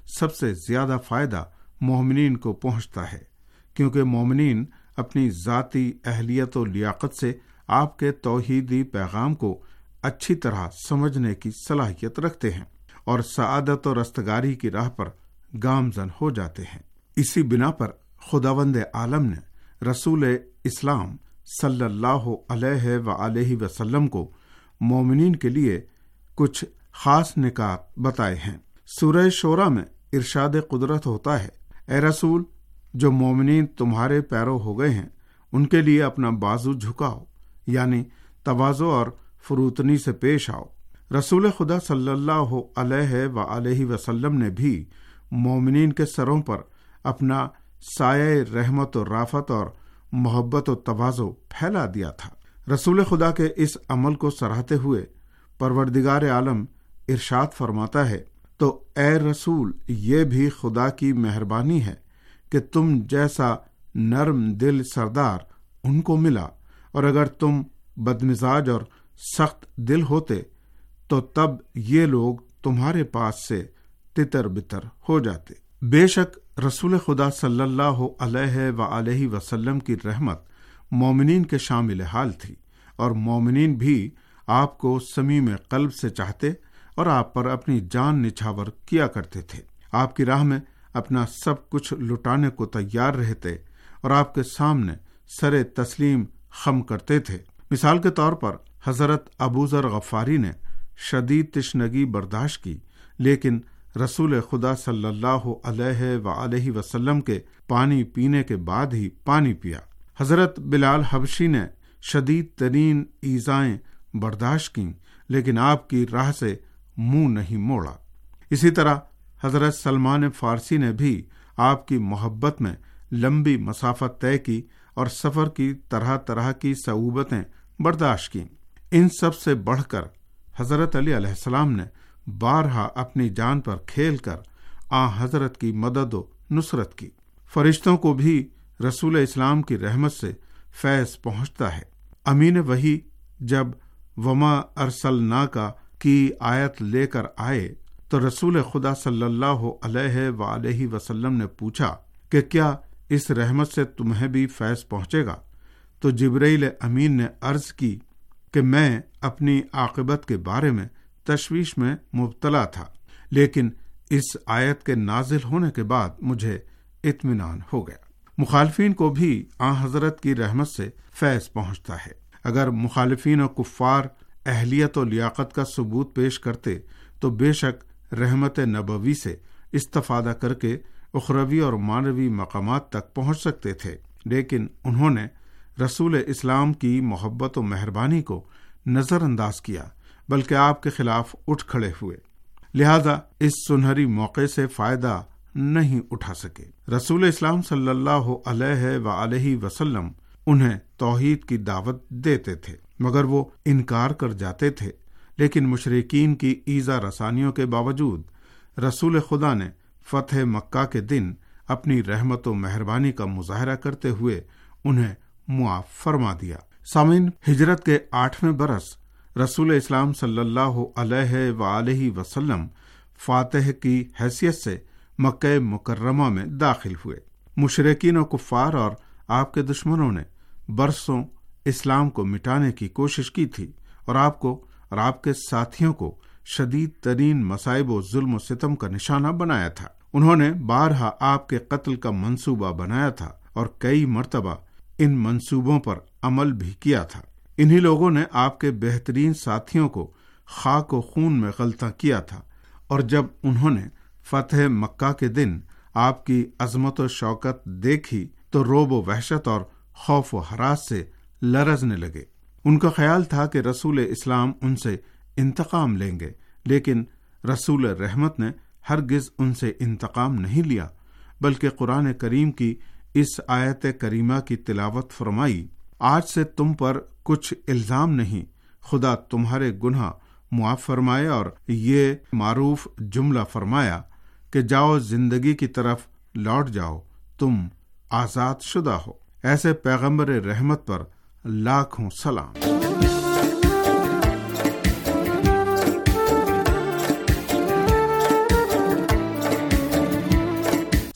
سب سے زیادہ فائدہ مومنین کو پہنچتا ہے، کیونکہ مومنین اپنی ذاتی اہلیت و لیاقت سے آپ کے توحیدی پیغام کو اچھی طرح سمجھنے کی صلاحیت رکھتے ہیں اور سعادت و رستگاری کی راہ پر گامزن ہو جاتے ہیں۔ اسی بنا پر خداوند عالم نے رسول اسلام صلی اللہ علیہ وآلہ وسلم کو مومنین کے لیے کچھ خاص نکات بتائے ہیں۔ سورہ شورى میں ارشاد قدرت ہوتا ہے، اے رسول، جو مومنین تمہارے پیرو ہو گئے ہیں ان کے لیے اپنا بازو جھکاؤ، یعنی تواضع اور فروتنی سے پیش آؤ۔ رسول خدا صلی اللہ علیہ وآلہ وسلم نے بھی مومنین کے سروں پر اپنا سایہ رحمت و رافت اور محبت و تواضع پھیلا دیا تھا۔ رسول خدا کے اس عمل کو سراہتے ہوئے پروردگار عالم ارشاد فرماتا ہے، تو اے رسول، یہ بھی خدا کی مہربانی ہے کہ تم جیسا نرم دل سردار ان کو ملا، اور اگر تم بدمزاج اور سخت دل ہوتے تو تب یہ لوگ تمہارے پاس سے تتر بتر ہو جاتے۔ بے شک رسول خدا صلی اللہ علیہ وآلہ وسلم کی رحمت مومنین کے شامل حال تھی، اور مومنین بھی آپ کو صمیم قلب سے چاہتے اور آپ پر اپنی جان نچھاور کیا کرتے تھے۔ آپ کی راہ میں اپنا سب کچھ لٹانے کو تیار رہتے اور آپ کے سامنے سر تسلیم خم کرتے تھے۔ مثال کے طور پر حضرت ابوذر غفاری نے شدید تشنگی برداشت کی، لیکن رسول خدا صلی اللہ علیہ وآلہ وسلم کے پانی پینے کے بعد ہی پانی پیا۔ حضرت بلال حبشی نے شدید ترین ایذائیں برداشت کیں، لیکن آپ کی راہ سے منہ نہیں موڑا۔ اسی طرح حضرت سلمان فارسی نے بھی آپ کی محبت میں لمبی مسافت طے کی اور سفر کی طرح طرح کی صعوبتیں برداشت کیں۔ ان سب سے بڑھ کر حضرت علی علیہ السلام نے بارہا اپنی جان پر کھیل کر آ حضرت کی مدد و نصرت کی۔ فرشتوں کو بھی رسول اسلام کی رحمت سے فیض پہنچتا ہے۔ امین وحی جب وما ارسلناک کی آیت لے کر آئے تو رسول خدا صلی اللہ علیہ وآلہ وسلم نے پوچھا کہ کیا اس رحمت سے تمہیں بھی فیض پہنچے گا؟ تو جبرائیل امین نے عرض کی کہ میں اپنی عاقبت کے بارے میں تشویش میں مبتلا تھا، لیکن اس آیت کے نازل ہونے کے بعد مجھے اطمینان ہو گیا۔ مخالفین کو بھی آن حضرت کی رحمت سے فیض پہنچتا ہے۔ اگر مخالفین و کفار اہلیت و لیاقت کا ثبوت پیش کرتے تو بے شک رحمت نبوی سے استفادہ کر کے اخروی اور معنوی مقامات تک پہنچ سکتے تھے، لیکن انہوں نے رسول اسلام کی محبت و مہربانی کو نظر انداز کیا، بلکہ آپ کے خلاف اٹھ کھڑے ہوئے، لہذا اس سنہری موقع سے فائدہ نہیں اٹھا سکے۔ رسول اسلام صلی اللہ علیہ وآلہ وسلم انہیں توحید کی دعوت دیتے تھے، مگر وہ انکار کر جاتے تھے، لیکن مشرکین کی ایذا رسانیوں کے باوجود رسول خدا نے فتح مکہ کے دن اپنی رحمت و مہربانی کا مظاہرہ کرتے ہوئے انہیں معاف فرما دیا۔ سامعین، ہجرت کے آٹھویں برس رسول اسلام صلی اللہ علیہ وآلہ وسلم فاتح کی حیثیت سے مکہ مکرمہ میں داخل ہوئے۔ مشرکین و کفار اور آپ کے دشمنوں نے برسوں اسلام کو مٹانے کی کوشش کی تھی اور آپ کو اور آپ کے ساتھیوں کو شدید ترین مصائب و ظلم و ستم کا نشانہ بنایا تھا۔ انہوں نے بارہا آپ کے قتل کا منصوبہ بنایا تھا اور کئی مرتبہ ان منصوبوں پر عمل بھی کیا تھا۔ انہی لوگوں نے آپ کے بہترین ساتھیوں کو خاک و خون میں غلطہ کیا تھا، اور جب انہوں نے فتح مکہ کے دن آپ کی عظمت و شوکت دیکھی تو رعب و وحشت اور خوف و ہراس سے لرزنے لگے۔ ان کا خیال تھا کہ رسول اسلام ان سے انتقام لیں گے، لیکن رسول رحمت نے ہرگز ان سے انتقام نہیں لیا، بلکہ قرآن کریم کی اس آیت کریمہ کی تلاوت فرمائی، آج سے تم پر کچھ الزام نہیں، خدا تمہارے گناہ معاف فرمائے، اور یہ معروف جملہ فرمایا کہ جاؤ زندگی کی طرف لوٹ جاؤ، تم آزاد شدہ ہو۔ ایسے پیغمبر رحمت پر لاکھوں سلام۔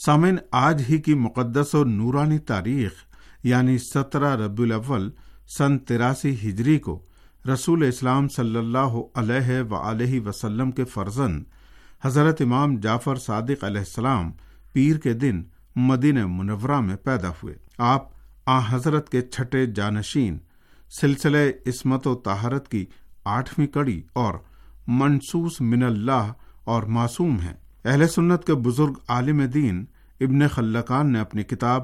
سامعین، آج ہی کی مقدس اور نورانی تاریخ یعنی سترہ ربیع الاول سن تراسی ہجری کو رسول اسلام صلی اللہ علیہ وآلہ وسلم کے فرزند حضرت امام جعفر صادق علیہ السلام پیر کے دن مدینہ منورہ میں پیدا ہوئے۔ آپ آ حضرت کے چھٹے جانشین، سلسلہ عصمت و طہارت کی آٹھویں کڑی اور منصوص من اللہ اور معصوم ہیں۔ اہل سنت کے بزرگ عالم دین ابن خلقان نے اپنی کتاب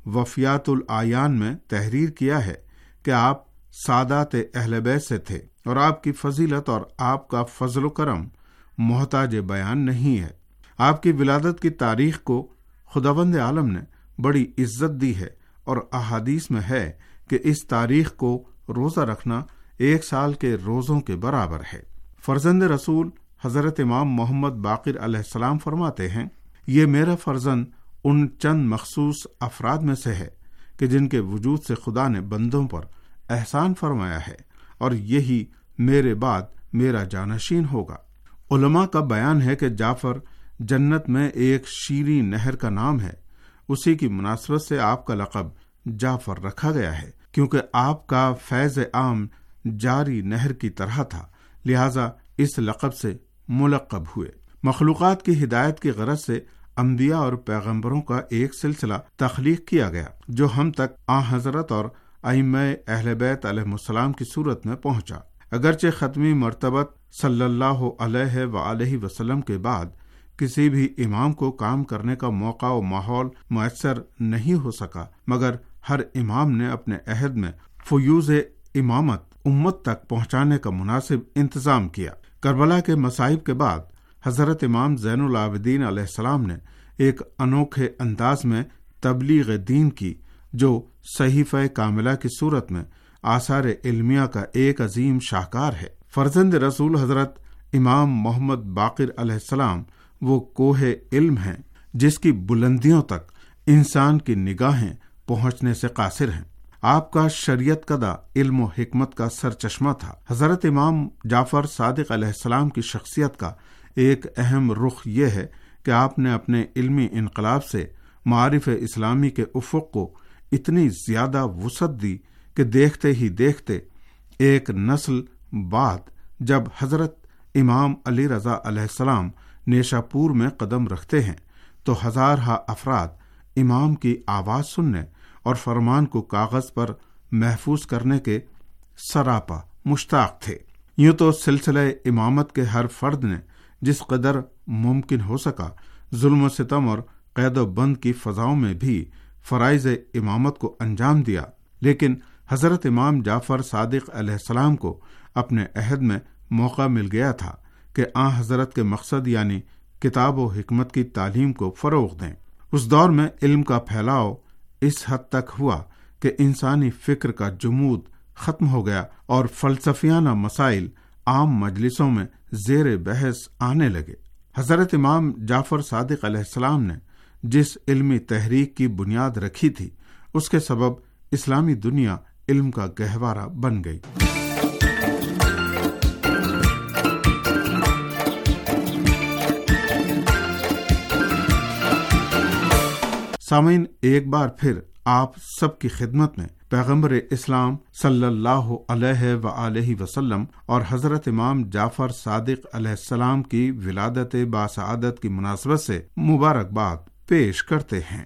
وفیات العیان میں تحریر کیا ہے کہ آپ سادات اہل بیت سے تھے اور آپ کی فضیلت اور آپ کا فضل و کرم محتاج بیان نہیں ہے۔ آپ کی ولادت کی تاریخ کو خداوند عالم نے بڑی عزت دی ہے اور احادیث میں ہے کہ اس تاریخ کو روزہ رکھنا ایک سال کے روزوں کے برابر ہے۔ فرزند رسول حضرت امام محمد باقر علیہ السلام فرماتے ہیں، یہ میرا فرزند ان چند مخصوص افراد میں سے ہے کہ جن کے وجود سے خدا نے بندوں پر احسان فرمایا ہے اور یہی میرے بعد میرا جانشین ہوگا۔ علماء کا بیان ہے کہ جعفر جنت میں ایک شیریں نہر کا نام ہے، اسی کی مناسبت سے آپ کا لقب جعفر رکھا گیا ہے، کیونکہ آپ کا فیض عام جاری نہر کی طرح تھا، لہذا اس لقب سے ملقب ہوئے۔ مخلوقات کی ہدایت کی غرض سے انبیاء اور پیغمبروں کا ایک سلسلہ تخلیق کیا گیا جو ہم تک آن حضرت اور ائمہ اہل بیت علیہ السلام کی صورت میں پہنچا۔ اگرچہ ختمی مرتبت صلی اللہ علیہ وآلہ وسلم کے بعد کسی بھی امام کو کام کرنے کا موقع و ماحول میسر نہیں ہو سکا، مگر ہر امام نے اپنے عہد میں فیوز امامت امت تک پہنچانے کا مناسب انتظام کیا۔ کربلا کے مصائب کے بعد حضرت امام زین العابدین علیہ السلام نے ایک انوکھے انداز میں تبلیغ دین کی، جو صحیفہ کاملہ کی صورت میں آثار علمیہ کا ایک عظیم شاہکار ہے۔ فرزند رسول حضرت امام محمد باقر علیہ السلام وہ کوہ علم ہیں جس کی بلندیوں تک انسان کی نگاہیں پہنچنے سے قاصر ہیں۔ آپ کا شریعت کدہ علم و حکمت کا سرچشمہ تھا۔ حضرت امام جعفر صادق علیہ السلام کی شخصیت کا ایک اہم رخ یہ ہے کہ آپ نے اپنے علمی انقلاب سے معارف اسلامی کے افق کو اتنی زیادہ وسعت دی کہ دیکھتے ہی دیکھتے ایک نسل بعد جب حضرت امام علی رضا علیہ السلام نیشا پور میں قدم رکھتے ہیں تو ہزارہ افراد امام کی آواز سننے اور فرمان کو کاغذ پر محفوظ کرنے کے سراپا مشتاق تھے۔ یوں تو سلسلہ امامت کے ہر فرد نے جس قدر ممکن ہو سکا ظلم و ستم اور قید و بند کی فضاؤں میں بھی فرائض امامت کو انجام دیا، لیکن حضرت امام جعفر صادق علیہ السلام کو اپنے عہد میں موقع مل گیا تھا کہ آن حضرت کے مقصد یعنی کتاب و حکمت کی تعلیم کو فروغ دیں۔ اس دور میں علم کا پھیلاؤ اس حد تک ہوا کہ انسانی فکر کا جمود ختم ہو گیا اور فلسفیانہ مسائل عام مجلسوں میں زیر بحث آنے لگے۔ حضرت امام جعفر صادق علیہ السلام نے جس علمی تحریک کی بنیاد رکھی تھی اس کے سبب اسلامی دنیا علم کا گہوارہ بن گئی۔ سامعین، ایک بار پھر آپ سب کی خدمت میں پیغمبر اسلام صلی اللہ علیہ وآلہ وسلم اور حضرت امام جعفر صادق علیہ السلام کی ولادت باسعادت کی مناسبت سے مبارکباد پیش کرتے ہیں۔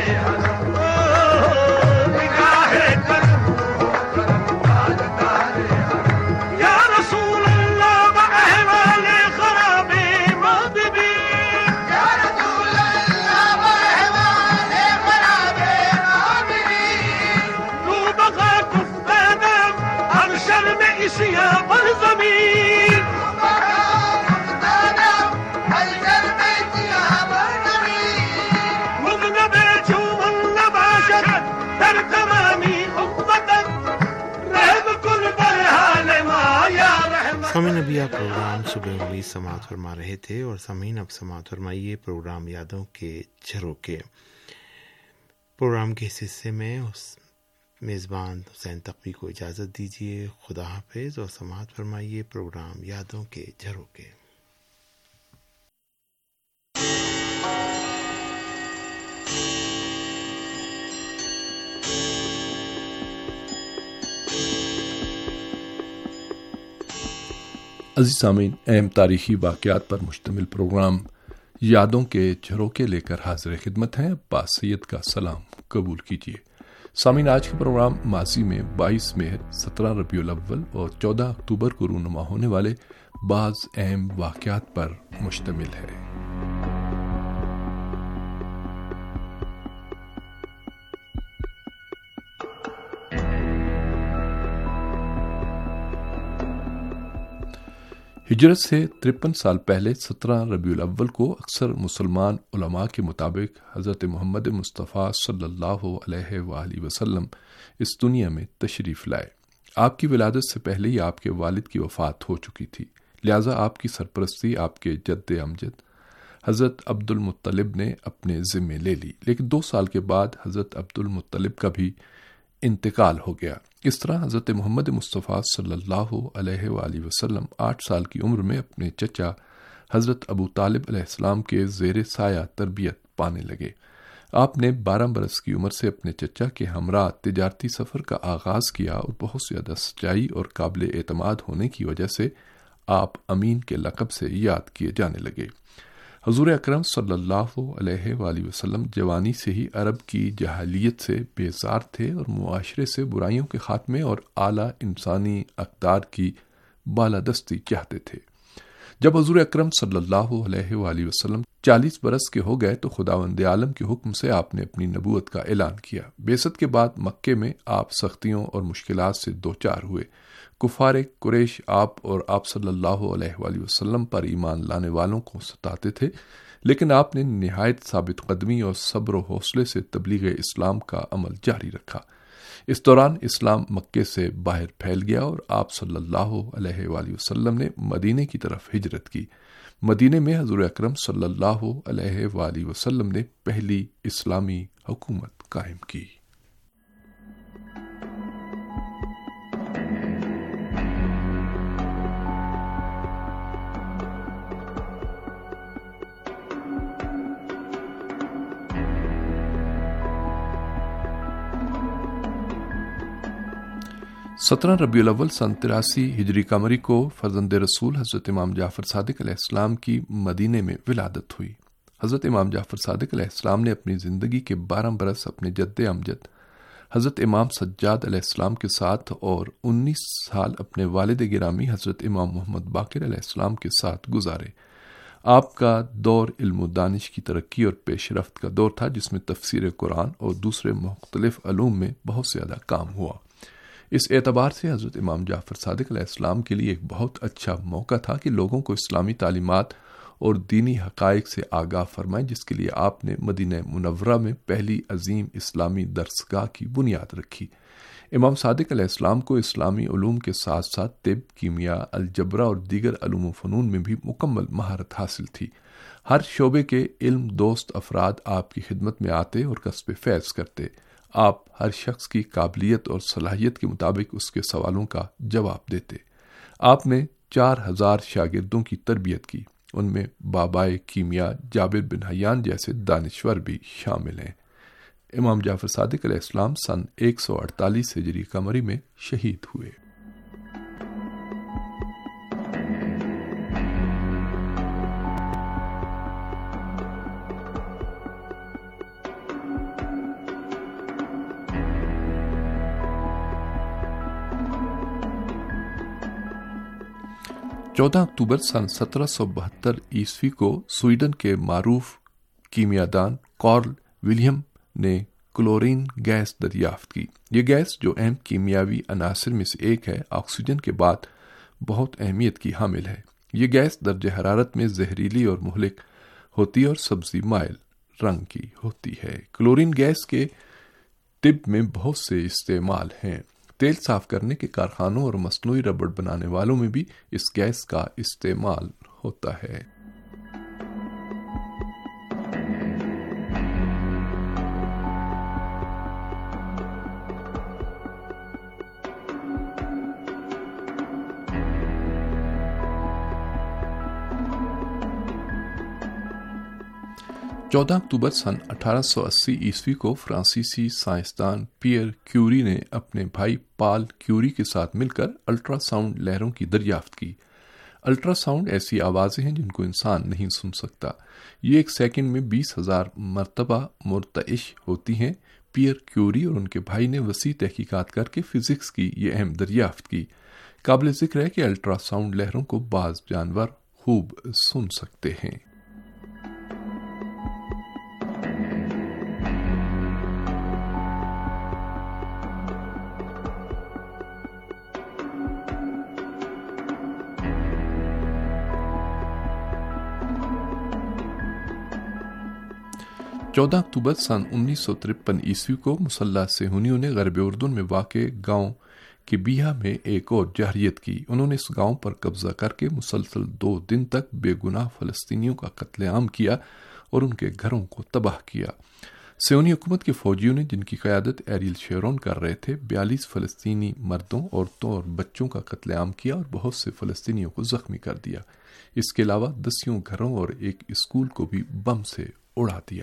Dale, سامعین ابھی آپ پروگرام صبح امید سماعت فرما رہے تھے، اور سامعین اب سماعت فرمائیے پروگرام یادوں کے جھروکے۔ پروگرام کے اس حصے میں اس میزبان حسین تقوی کو اجازت دیجیے۔ خدا حافظ، اور سماعت فرمائیے پروگرام یادوں کے جھروکے۔ عزیز سامعین، اہم تاریخی واقعات پر مشتمل پروگرام یادوں کے جھروکے لے کر حاضر خدمت ہیں۔ عباس سید کا سلام قبول کیجیے۔ سامعین، آج کے پروگرام ماضی میں بائیس مہر، سترہ ربیع الاول اور چودہ اکتوبر کو رونما ہونے والے بعض اہم واقعات پر مشتمل ہے۔ ہجرت سے ترپن سال پہلے سترہ ربیع الاول کو اکثر مسلمان علماء کے مطابق حضرت محمد مصطفیٰ صلی اللہ علیہ وآلہ وسلم اس دنیا میں تشریف لائے۔ آپ کی ولادت سے پہلے ہی آپ کے والد کی وفات ہو چکی تھی، لہذا آپ کی سرپرستی آپ کے جد امجد حضرت عبد المطلب نے اپنے ذمے لے لی، لیکن دو سال کے بعد حضرت عبد المطلب کا بھی انتقال ہو گیا۔ اس طرح حضرت محمد مصطفیٰ صلی اللہ علیہ وآلہ وسلم آٹھ سال کی عمر میں اپنے چچا حضرت ابو طالب علیہ السلام کے زیر سایہ تربیت پانے لگے۔ آپ نے بارہ برس کی عمر سے اپنے چچا کے ہمراہ تجارتی سفر کا آغاز کیا، اور بہت زیادہ سچائی اور قابل اعتماد ہونے کی وجہ سے آپ امین کے لقب سے یاد کیے جانے لگے۔ حضور اکرم صلی اللہ علیہ وآلہ وسلم جوانی سے ہی عرب کی جاہلیت سے بیزار تھے اور معاشرے سے برائیوں کے خاتمے اور اعلیٰ انسانی اقدار کی بالادستی چاہتے تھے۔ جب حضور اکرم صلی اللہ علیہ وآلہ وسلم چالیس برس کے ہو گئے تو خداوند عالم کے حکم سے آپ نے اپنی نبوت کا اعلان کیا۔ بعثت کے بعد مکے میں آپ سختیوں اور مشکلات سے دوچار ہوئے۔ کفار قریش آپ اور آپ صلی اللہ علیہ وآلہ وسلم پر ایمان لانے والوں کو ستاتے تھے، لیکن آپ نے نہایت ثابت قدمی اور صبر و حوصلے سے تبلیغ اسلام کا عمل جاری رکھا۔ اس دوران اسلام مکے سے باہر پھیل گیا اور آپ صلی اللہ علیہ وآلہ وسلم نے مدینے کی طرف ہجرت کی۔ مدینے میں حضور اکرم صلی اللہ علیہ وآلہ وسلم نے پہلی اسلامی حکومت قائم کی۔ سترہ ربیع الاول سن تراسی ہجری قمری کو فرزند رسول حضرت امام جعفر صادق علیہ السلام کی مدینے میں ولادت ہوئی۔ حضرت امام جعفر صادق علیہ السلام نے اپنی زندگی کے بارہ برس اپنے جد امجد حضرت امام سجاد علیہ السلام کے ساتھ اور انیس سال اپنے والد گرامی حضرت امام محمد باقر علیہ السلام کے ساتھ گزارے۔ آپ کا دور علم و دانش کی ترقی اور پیش رفت کا دور تھا، جس میں تفسیر قرآن اور دوسرے مختلف علوم میں بہت زیادہ کام ہوا۔ اس اعتبار سے حضرت امام جعفر صادق علیہ السلام کے لیے ایک بہت اچھا موقع تھا کہ لوگوں کو اسلامی تعلیمات اور دینی حقائق سے آگاہ فرمائیں، جس کے لیے آپ نے مدینہ منورہ میں پہلی عظیم اسلامی درسگاہ کی بنیاد رکھی۔ امام صادق علیہ السلام کو اسلامی علوم کے ساتھ ساتھ طب، کیمیا، الجبرا اور دیگر علوم و فنون میں بھی مکمل مہارت حاصل تھی۔ ہر شعبے کے علم دوست افراد آپ کی خدمت میں آتے اور کسب فیض کرتے۔ آپ ہر شخص کی قابلیت اور صلاحیت کے مطابق اس کے سوالوں کا جواب دیتے۔ آپ نے چار ہزار شاگردوں کی تربیت کی، ان میں بابائے کیمیا جابر بن حیان جیسے دانشور بھی شامل ہیں۔ امام جعفر صادق علیہ السلام سن ایک سو اڑتالیس ہجری قمری میں شہید ہوئے۔ چودہ اکتوبر سن سترہ سو بہتر عیسوی کو سویڈن کے معروف کیمیادان کارل ولیم نے کلورین گیس دریافت کی۔ یہ گیس، جو اہم کیمیاوی عناصر میں سے ایک ہے، آکسیجن کے بعد بہت اہمیت کی حامل ہے۔ یہ گیس درجہ حرارت میں زہریلی اور مہلک ہوتی ہے اور سبزی مائل رنگ کی ہوتی ہے۔ کلورین گیس کے طب میں بہت سے استعمال ہیں۔ تیل صاف کرنے کے کارخانوں اور مصنوعی ربڑ بنانے والوں میں بھی اس گیس کا استعمال ہوتا ہے۔ چودہ اکتوبر سن اٹھارہ سو اسی عیسوی کو فرانسیسی سائنسدان پیئر کیوری نے اپنے بھائی پال کیوری کے ساتھ مل کر الٹرا ساؤنڈ لہروں کی دریافت کی۔ الٹرا ساؤنڈ ایسی آوازیں ہیں جن کو انسان نہیں سن سکتا۔ یہ ایک سیکنڈ میں بیس ہزار مرتبہ مرتعش ہوتی ہیں۔ پیئر کیوری اور ان کے بھائی نے وسیع تحقیقات کر کے فزکس کی یہ اہم دریافت کی۔ قابل ذکر ہے کہ الٹرا ساؤنڈ لہروں کو بعض جانور خوب سن سکتے ہیں۔ چودہ اکتوبر سن انیس سو ترپن عیسوی کو مسلح صہیونیوں نے غرب اردن میں واقع گاؤں کے بیہا میں ایک اور جارحیت کی۔ انہوں نے اس گاؤں پر قبضہ کر کے مسلسل دو دن تک بے گناہ فلسطینیوں کا قتل عام کیا اور ان کے گھروں کو تباہ کیا۔ صہیونی حکومت کے فوجیوں نے، جن کی قیادت ایریل شیرون کر رہے تھے، بیالیس فلسطینی مردوں، عورتوں اور بچوں کا قتل عام کیا اور بہت سے فلسطینیوں کو زخمی کر دیا۔ اس کے علاوہ دسیوں گھروں اور ایک اسکول کو بھی بم سے اڑا دیا۔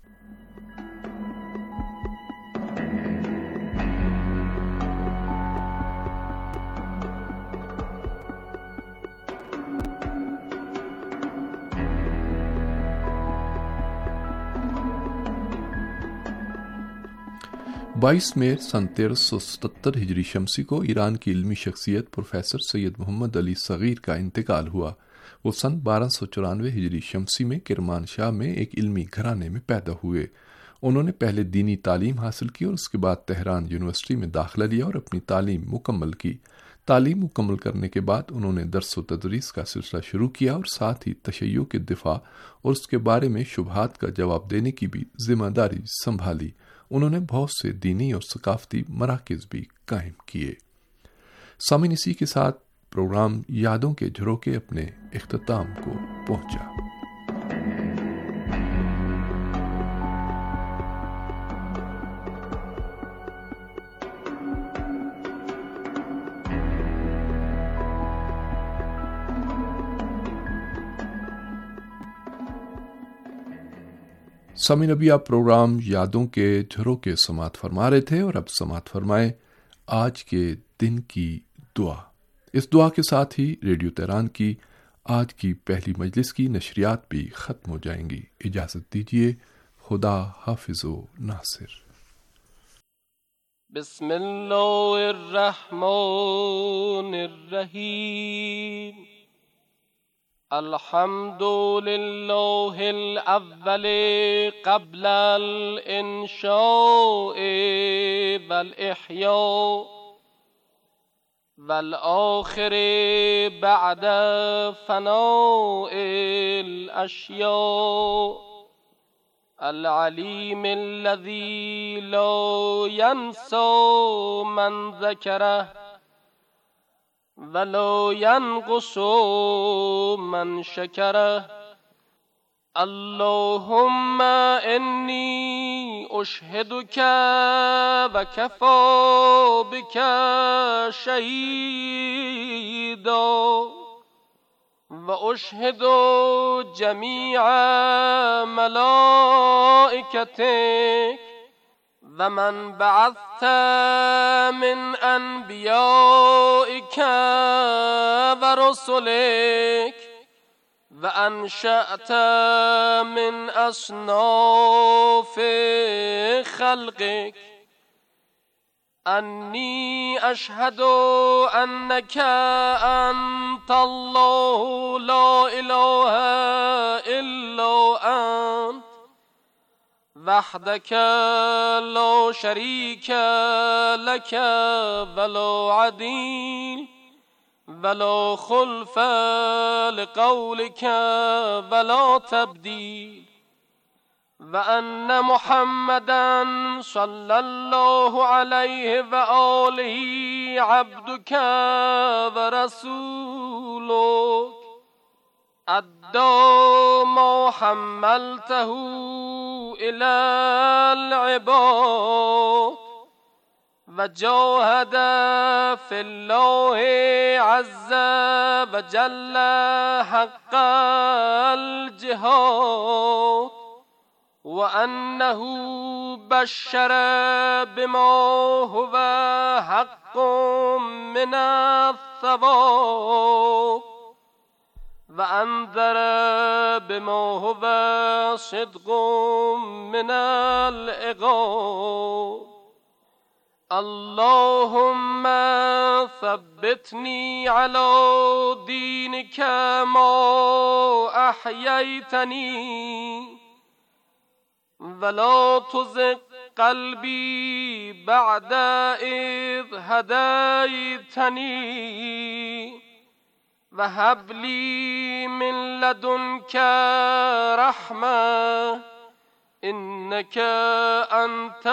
بائیس مئی سن تیرہ سو ستر ہجری شمسی کو ایران کی علمی شخصیت پروفیسر سید محمد علی صغیر کا انتقال ہوا۔ وہ سن بارہ سو چورانوے ہجری شمسی میں کرمانشاہ میں ایک علمی گھرانے میں پیدا ہوئے۔ انہوں نے پہلے دینی تعلیم حاصل کی اور اس کے بعد تہران یونیورسٹی میں داخلہ لیا اور اپنی تعلیم مکمل کی۔ تعلیم مکمل کرنے کے بعد انہوں نے درس و تدریس کا سلسلہ شروع کیا اور ساتھ ہی تشیع کے دفاع اور اس کے بارے میں شبہات کا جواب دینے کی بھی ذمہ داری سنبھالی۔ انہوں نے بہت سے دینی اور ثقافتی مراکز بھی قائم کیے۔ سامعین، اسی کے ساتھ پروگرام یادوں کے جھروکے اپنے اختتام کو پہنچا۔ سامعین، ابھی آپ پروگرام یادوں کے جھروکے سماعت فرما رہے تھے اور اب سماعت فرمائیں آج کے دن کی دعا۔ اس دعا کے ساتھ ہی ریڈیو تہران کی آج کی پہلی مجلس کی نشریات بھی ختم ہو جائیں گی۔ اجازت دیجیے، خدا حافظ و ناصر۔ بسم اللہ الرحمن الرحیم۔ الحمد للہ الاول قبل الانشاء والاحیاء والآخر بعد فناء الاشیاء العلیم الذی لا ینسى من ذکرہ وَلَا يَنْقُصُ مَنْ شَكَرَهُ اللهم إني أشهدك وكفى بك شهيدا وأشهد جميع ملائكتك ومن بعثت من أنبيائك ورسلك وأنشأت من أصناف خلقك أني أشهد أنك أنت الله لا إله إلا أنت وحدك لا شريك لك ولا عديل ولا خلف لقولك ولا تبديل وأن محمدا صلى الله عليه وآله عبدك ورسولك أدى ما حملته إلى العباد وجاهد في الله عز وجل حق الجهاد وأنه بشر بما هو حق من الثواب وأنذر بما هو صدق من العقاب. اللهم ثبتني على دينك ما أحييتني ولا تزغ قلبي بعد إذ هديتني وهب لي من لدنك رحمة إنك أنت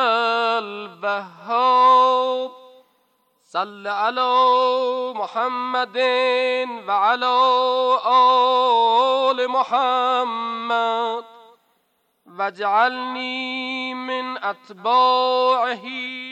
الوهاب. صل على محمد وعلى آل محمد واجعلني من أتباعه